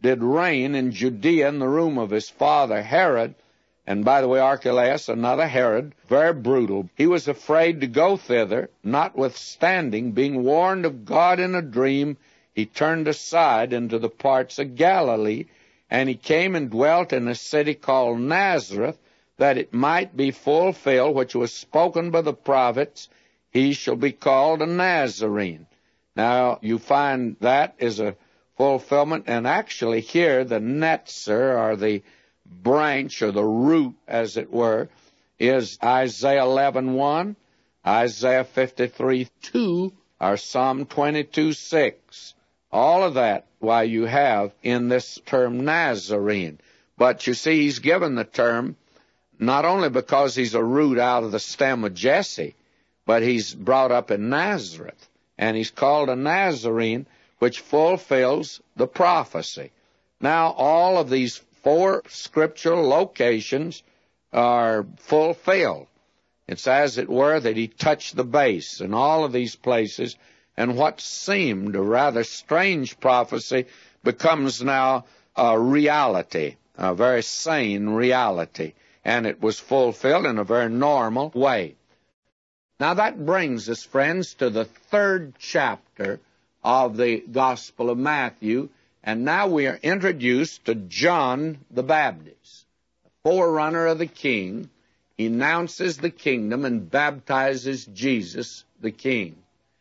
did reign in Judea in the room of his father Herod. And by the way, Archelaus, another Herod, very brutal. He was afraid to go thither, notwithstanding, being warned of God in a dream, he turned aside into the parts of Galilee, and he came and dwelt in a city called Nazareth, that it might be fulfilled, which was spoken by the prophets, he shall be called a Nazarene. Now, you find that is a fulfillment, and actually here the netzer, or the branch, or the root, as it were, is Isaiah eleven one, Isaiah fifty-three two, or Psalm twenty-two six. All of that, why, you have in this term Nazarene. But you see, he's given the term not only because he's a root out of the stem of Jesse, but he's brought up in Nazareth, and he's called a Nazarene, which fulfills the prophecy. Now, all of these four scriptural locations are fulfilled. It's as it were that he touched the base in all of these places, and what seemed a rather strange prophecy becomes now a reality, a very sane reality, and it was fulfilled in a very normal way. Now that brings us, friends, to the third chapter of the Gospel of Matthew, and now we are introduced to John the Baptist, the forerunner of the King. He announces the kingdom and baptizes Jesus the King.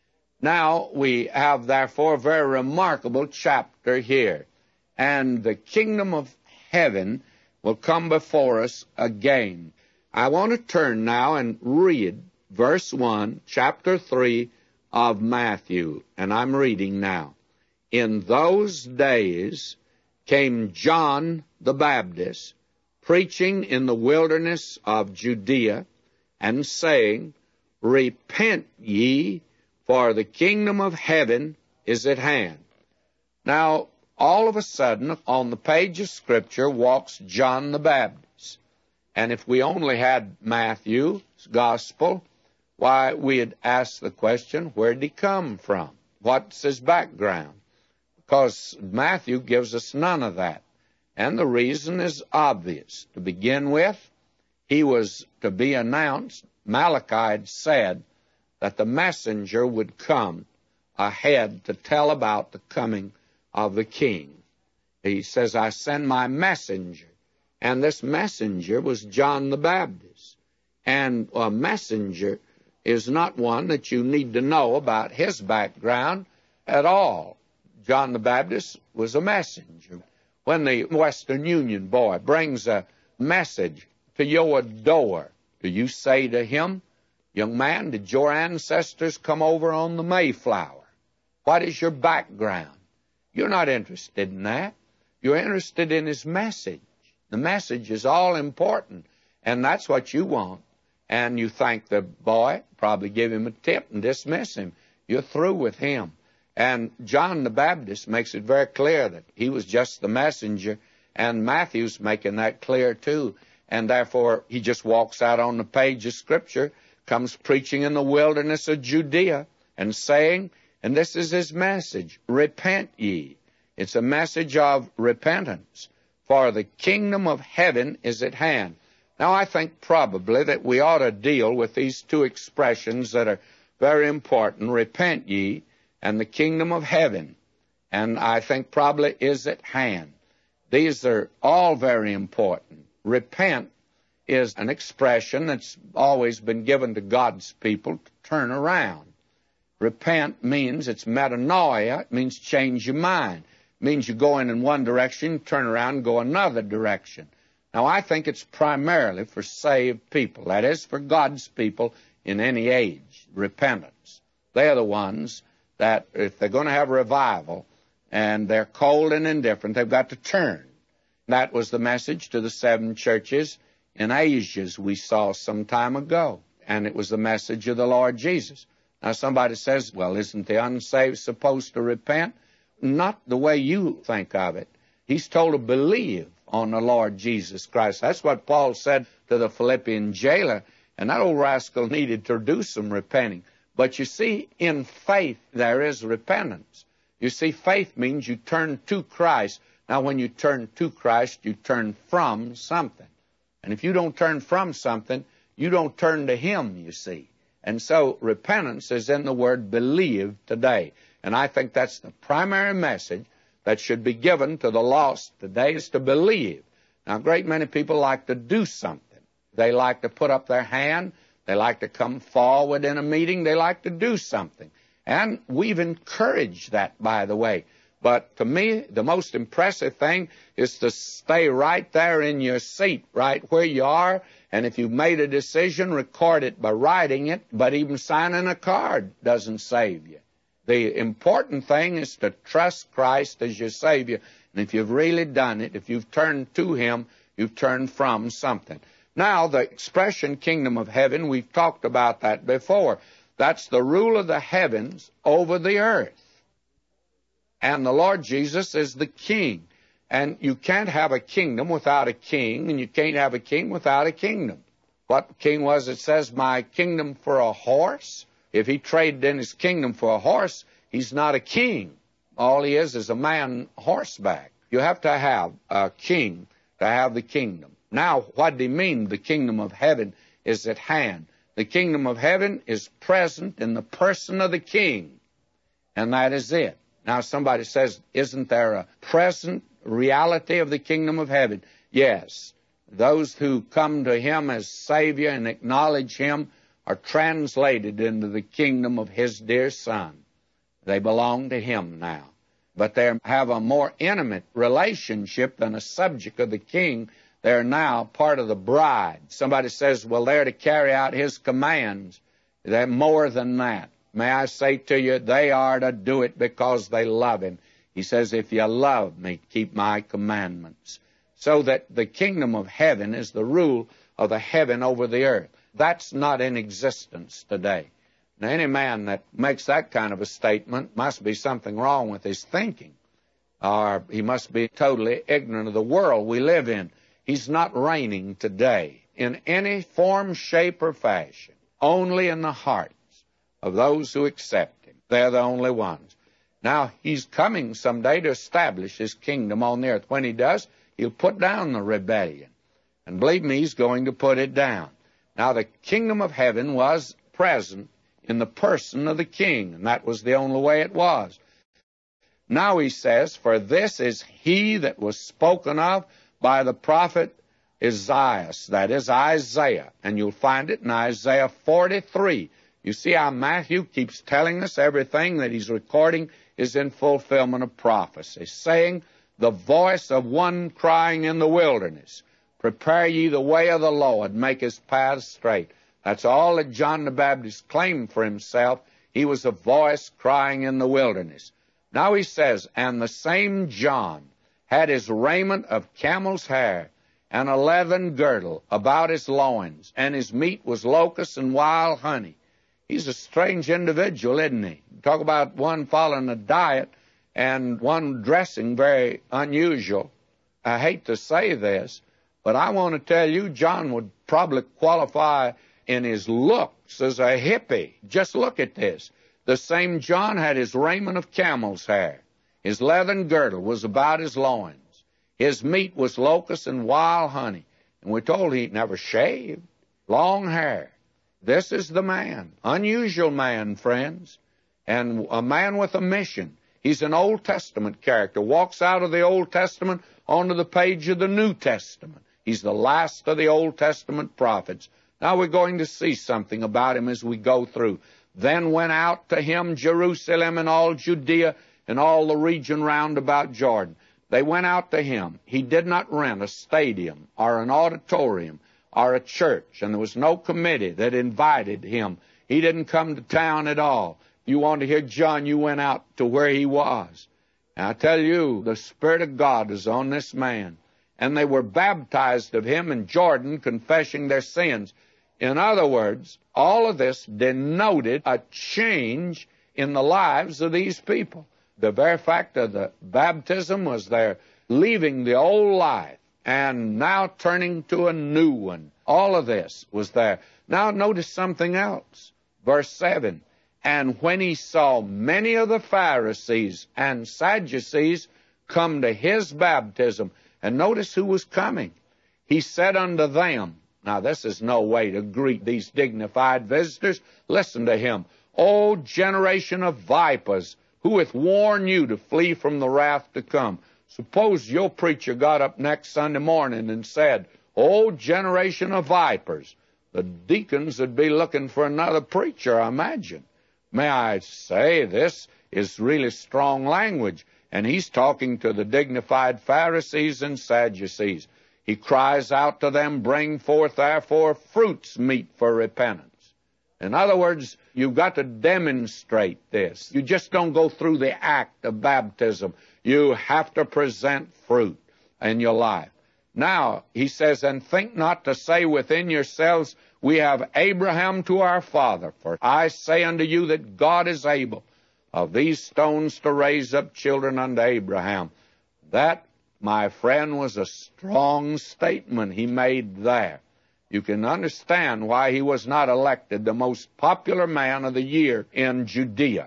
Now we have, therefore, a very remarkable chapter here, and the kingdom of heaven will come before us again. I want to turn now and read verse one, chapter three of Matthew, and I'm reading now. In those days came John the Baptist, preaching in the wilderness of Judea, and saying, Repent ye, for the kingdom of heaven is at hand. Now, all of a sudden, on the page of Scripture walks John the Baptist. And if we only had Matthew's Gospel, why, we'd ask the question, where did he come from? What's his background? Because Matthew gives us none of that. And the reason is obvious. To begin with, he was to be announced. Malachi had said that the messenger would come ahead to tell about the coming of the king. He says, I send my messenger. And this messenger was John the Baptist. And a messenger is not one that you need to know about his background at all. John the Baptist was a messenger. When the Western Union boy brings a message to your door, do you say to him, Young man, did your ancestors come over on the Mayflower? What is your background? You're not interested in that. You're interested in his message. The message is all important, and that's what you want. And you thank the boy, probably give him a tip and dismiss him. You're through with him. And John the Baptist makes it very clear that he was just the messenger, and Matthew's making that clear too. And therefore, he just walks out on the page of Scripture, comes preaching in the wilderness of Judea and saying, and this is his message, Repent ye. It's a message of repentance, for the kingdom of heaven is at hand. Now, I think probably that we ought to deal with these two expressions that are very important, repent ye, and the kingdom of heaven, and I think probably is at hand. These are all very important. Repent is an expression that's always been given to God's people to turn around. Repent means it's metanoia. It means change your mind. It means you go in in one direction, turn around and go another direction. Now, I think it's primarily for saved people. That is, for God's people in any age, repentance. They're the ones that if they're going to have revival and they're cold and indifferent, they've got to turn. That was the message to the seven churches in Asia we saw some time ago, and it was the message of the Lord Jesus. Now, somebody says, well, isn't the unsaved supposed to repent? Not the way you think of it. He's told to believe on the Lord Jesus Christ. That's what Paul said to the Philippian jailer, and that old rascal needed to do some repenting. But you see, in faith, there is repentance. You see, faith means you turn to Christ. Now, when you turn to Christ, you turn from something. And if you don't turn from something, you don't turn to Him, you see. And so repentance is in the word believe today. And I think that's the primary message that should be given to the lost today, is to believe. Now, a great many people like to do something. They like to put up their hand. They like to come forward in a meeting. They like to do something. And we've encouraged that, by the way. But to me, the most impressive thing is to stay right there in your seat, right where you are. And if you've made a decision, record it by writing it. But even signing a card doesn't save you. The important thing is to trust Christ as your Savior. And if you've really done it, if you've turned to Him, you've turned from something. Now, the expression kingdom of heaven, we've talked about that before. That's the rule of the heavens over the earth. And the Lord Jesus is the king. And you can't have a kingdom without a king, and you can't have a king without a kingdom. What king was it says, my kingdom for a horse? If he traded in his kingdom for a horse, he's not a king. All he is is a man horseback. You have to have a king to have the kingdom. Now, what do you mean the kingdom of heaven is at hand? The kingdom of heaven is present in the person of the king, and that is it. Now, somebody says, isn't there a present reality of the kingdom of heaven? Yes. Those who come to Him as Savior and acknowledge Him are translated into the kingdom of His dear Son. They belong to Him now. But they have a more intimate relationship than a subject of the king. They're now part of the bride. Somebody says, well, they're to carry out His commands. They're more than that. May I say to you, they are to do it because they love Him. He says, if you love me, keep my commandments. So that the kingdom of heaven is the rule of the heaven over the earth. That's not in existence today. Now, any man that makes that kind of a statement must be something wrong with his thinking, or he must be totally ignorant of the world we live in. He's not reigning today in any form, shape, or fashion, only in the hearts of those who accept Him. They're the only ones. Now, He's coming someday to establish His kingdom on the earth. When He does, He'll put down the rebellion. And believe me, He's going to put it down. Now, the kingdom of heaven was present in the person of the king, and that was the only way it was. Now He says, for this is He that was spoken of by the prophet Isaiah, that is Isaiah, and you'll find it in Isaiah forty-three. You see how Matthew keeps telling us everything that he's recording is in fulfillment of prophecy, saying, the voice of one crying in the wilderness, prepare ye the way of the Lord, make His paths straight. That's all that John the Baptist claimed for himself. He was a voice crying in the wilderness. Now he says, and the same John had his raiment of camel's hair, and a leathern girdle about his loins, and his meat was locusts and wild honey. He's a strange individual, isn't he? Talk about one following a diet and one dressing very unusual. I hate to say this, but I want to tell you, John would probably qualify in his looks as a hippie. Just look at this. The same John had his raiment of camel's hair. His leathern girdle was about his loins. His meat was locusts and wild honey. And we're told he never shaved. Long hair. This is the man. Unusual man, friends. And a man with a mission. He's an Old Testament character. Walks out of the Old Testament onto the page of the New Testament. He's the last of the Old Testament prophets. Now we're going to see something about him as we go through. Then went out to him Jerusalem and all Judea and all the region round about Jordan. They went out to him. He did not rent a stadium or an auditorium or a church, and there was no committee that invited him. He didn't come to town at all. You want to hear John, you went out to where he was. And I tell you, the Spirit of God is on this man. And they were baptized of him in Jordan, confessing their sins. In other words, all of this denoted a change in the lives of these people. The very fact of the baptism was their leaving the old life and now turning to a new one. All of this was there. Now notice something else. Verse seven, and when he saw many of the Pharisees and Sadducees come to his baptism. And notice who was coming. He said unto them, now this is no way to greet these dignified visitors. Listen to him. O generation of vipers, who hath warned you to flee from the wrath to come? Suppose your preacher got up next Sunday morning and said, O generation of vipers. The deacons would be looking for another preacher, I imagine. May I say, this is really strong language. And he's talking to the dignified Pharisees and Sadducees. He cries out to them, bring forth therefore fruits meet for repentance. In other words, you've got to demonstrate this. You just don't go through the act of baptism. You have to present fruit in your life. Now, he says, and think not to say within yourselves, we have Abraham to our father. For I say unto you that God is able of these stones to raise up children unto Abraham. That, my friend, was a strong statement he made there. You can understand why he was not elected the most popular man of the year in Judea.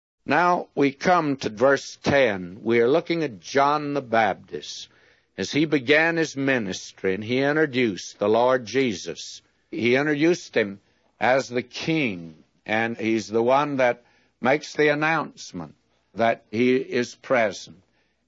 Now we come to verse ten. We are looking at John the Baptist. As he began his ministry and he introduced the Lord Jesus, he introduced him as the King, and he's the one that makes the announcement that he is present.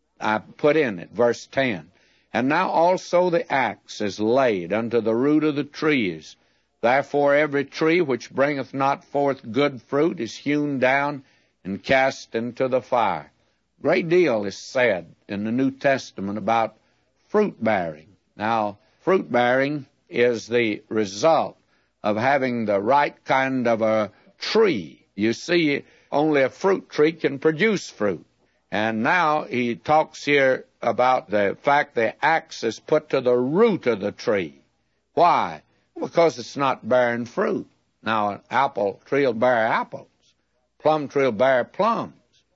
I put in it, verse ten. And now also the axe is laid unto the root of the trees. Therefore every tree which bringeth not forth good fruit is hewn down and cast into the fire. Great deal is said in the New Testament about fruit bearing. Now, fruit bearing is the result of having the right kind of a tree. You see, only a fruit tree can produce fruit. And now he talks here about the fact the axe is put to the root of the tree. Why? Because it's not bearing fruit. Now, an apple tree will bear apples. Plum tree will bear plums.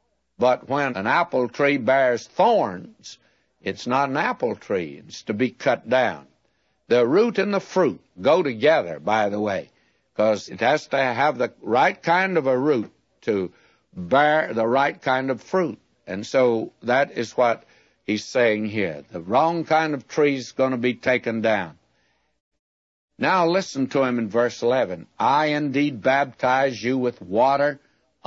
But when an apple tree bears thorns, it's not an apple tree. It's to be cut down. The root and the fruit go together, by the way, because it has to have the right kind of a root to bear the right kind of fruit. And so that is what he's saying here. The wrong kind of tree is going to be taken down. Now listen to him in verse eleven. I indeed baptize you with water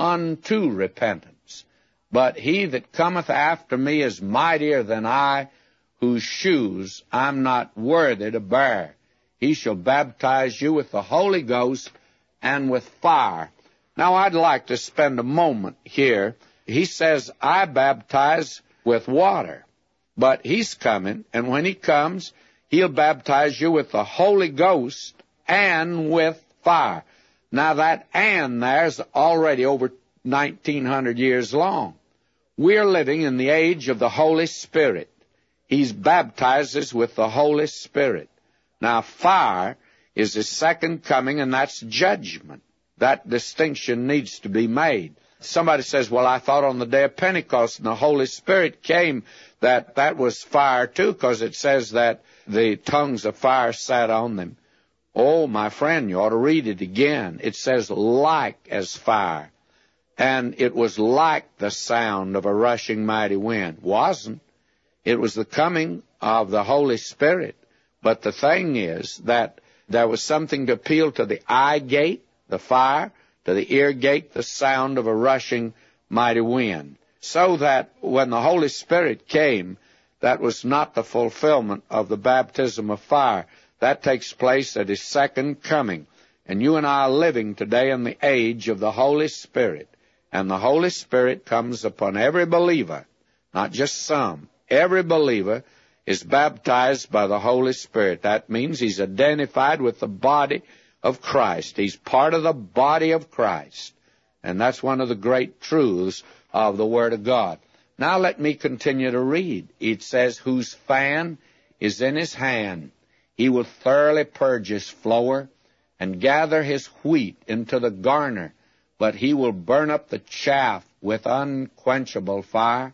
unto repentance. But he that cometh after me is mightier than I, whose shoes I'm not worthy to bear. He shall baptize you with the Holy Ghost and with fire. Now I'd like to spend a moment here. He says, I baptize with water. But he's coming, and when he comes, he'll baptize you with the Holy Ghost and with fire. Now that and there's already over nineteen hundred years long. We're living in the age of the Holy Spirit. He baptizes with the Holy Spirit. Now fire is his second coming, and that's judgment. That distinction needs to be made. Somebody says, well, I thought on the day of Pentecost and the Holy Spirit came that that was fire too, because it says that the tongues of fire sat on them. Oh, my friend, you ought to read it again. It says like as fire. And it was like the sound of a rushing mighty wind. Wasn't. It was the coming of the Holy Spirit. But the thing is that there was something to appeal to the eye gate, the fire, to the ear gate, the sound of a rushing mighty wind. So that when the Holy Spirit came, that was not the fulfillment of the baptism of fire. That takes place at his second coming. And you and I are living today in the age of the Holy Spirit. And the Holy Spirit comes upon every believer, not just some. Every believer is baptized by the Holy Spirit. That means he's identified with the body of Christ. He's part of the body of Christ. And that's one of the great truths of the Word of God. Now let me continue to read. It says, whose fan is in his hand. He will thoroughly purge his floor and gather his wheat into the garner, but he will burn up the chaff with unquenchable fire.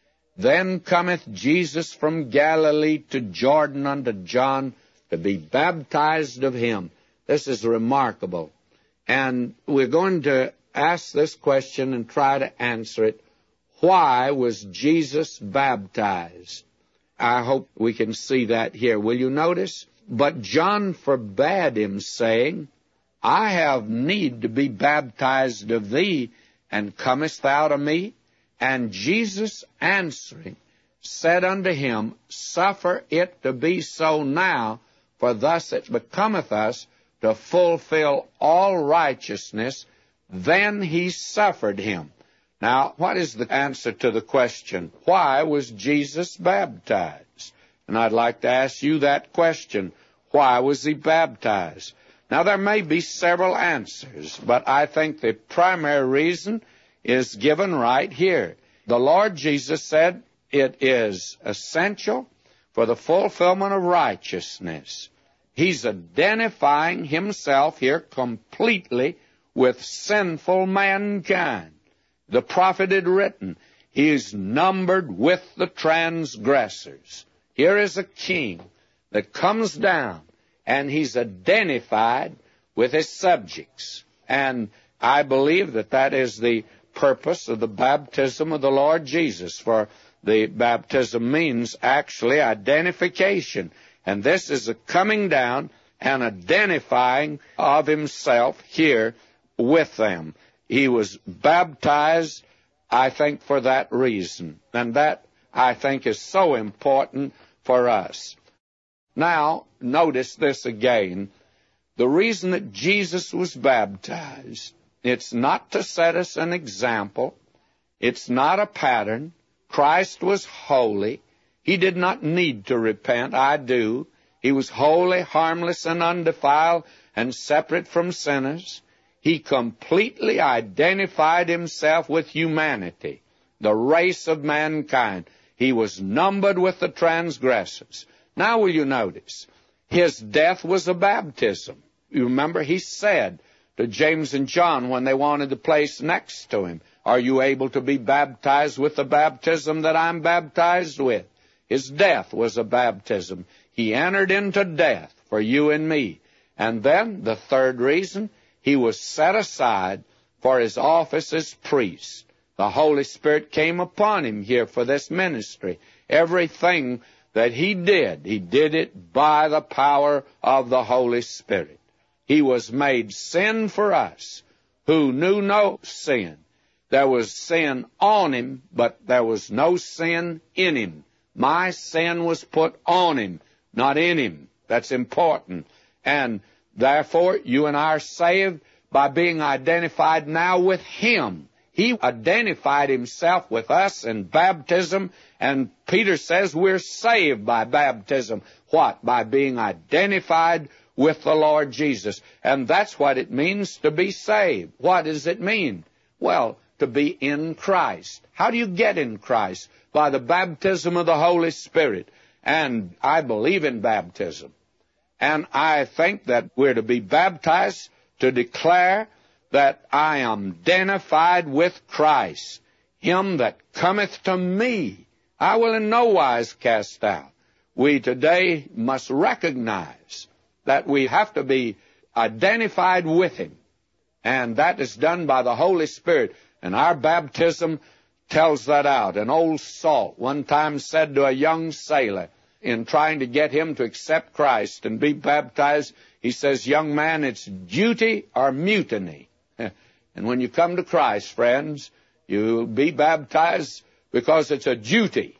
Then cometh Jesus from Galilee to Jordan unto John to be baptized of him. This is remarkable. And we're going to ask this question and try to answer it. why was Jesus baptized? I hope we can see that here. Will you notice? But John forbade him, saying, I have need to be baptized of thee, and comest thou to me? And Jesus answering said unto him, Suffer it to be so now, for thus it becometh us to fulfill all righteousness. Then he suffered him. Now, what is the answer to the question, why was Jesus baptized? And I'd like to ask you that question. Why was he baptized? Now, there may be several answers, but I think the primary reason is given right here. The Lord Jesus said it is essential for the fulfillment of righteousness. He's identifying himself here completely with sinful mankind. The prophet had written, he is numbered with the transgressors. Here is a king that comes down, and he's identified with his subjects. And I believe that that is the purpose of the baptism of the Lord Jesus, for the baptism means actually identification. And this is a coming down and identifying of himself here with them. He was baptized, I think, for that reason. And that, I think, is so important for us. Now, notice this again. The reason that Jesus was baptized, it's not to set us an example. It's not a pattern. Christ was holy. He did not need to repent. I do. He was holy, harmless, and undefiled, and separate from sinners. He completely identified himself with humanity, the race of mankind. He was numbered with the transgressors. Now will you notice, his death was a baptism. You remember he said to James and John when they wanted to place next to him, are you able to be baptized with the baptism that I'm baptized with? His death was a baptism. He entered into death for you and me. And then, the third reason, he was set aside for his office as priest. The Holy Spirit came upon him here for this ministry. Everything that he did, he did it by the power of the Holy Spirit. He was made sin for us who knew no sin. There was sin on him, but there was no sin in him. My sin was put on him, not in him. That's important. And therefore, you and I are saved by being identified now with him. He identified himself with us in baptism, and Peter says we're saved by baptism. What? By being identified with the Lord Jesus. And that's what it means to be saved. What does it mean? Well, to be in Christ. How do you get in Christ? By the baptism of the Holy Spirit. And I believe in baptism. And I think that we're to be baptized to declare that I am identified with Christ, him that cometh to me, I will in no wise cast out. We today must recognize that we have to be identified with him, and that is done by the Holy Spirit, and our baptism tells that out. An old salt one time said to a young sailor, in trying to get him to accept Christ and be baptized, he says, young man, it's duty or mutiny. And when you come to Christ, friends, you'll be baptized because it's a duty.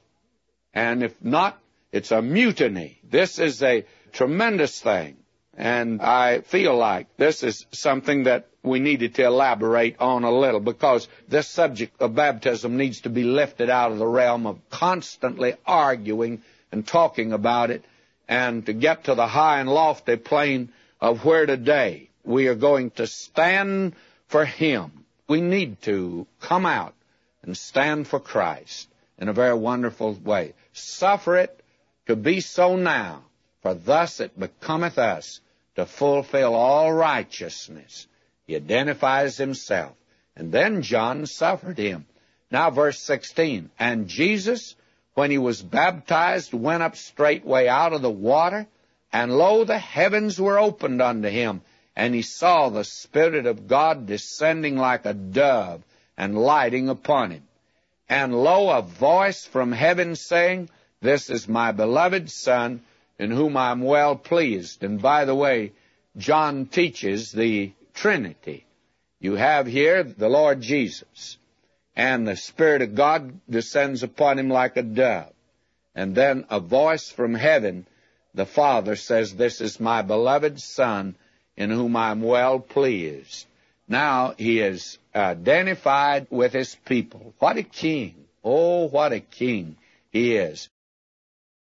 And if not, it's a mutiny. This is a tremendous thing. And I feel like this is something that we needed to elaborate on a little, because this subject of baptism needs to be lifted out of the realm of constantly arguing and talking about it, and to get to the high and lofty plane of where today we are going to stand for him. We need to come out and stand for Christ in a very wonderful way. Suffer it to be so now, for thus it becometh us to fulfill all righteousness. He identifies himself. And then John suffered him. Now verse sixteen, and Jesus, when he was baptized, went up straightway out of the water, and lo, the heavens were opened unto him, and he saw the Spirit of God descending like a dove and lighting upon him. And lo, a voice from heaven saying, This is my beloved Son, in whom I am well pleased. And by the way, John teaches the Trinity. You have here the Lord Jesus, and the Spirit of God descends upon him like a dove. And then a voice from heaven, the Father says, This is my beloved Son, in whom I am well pleased. Now he is identified with his people. What a king. Oh, what a king he is.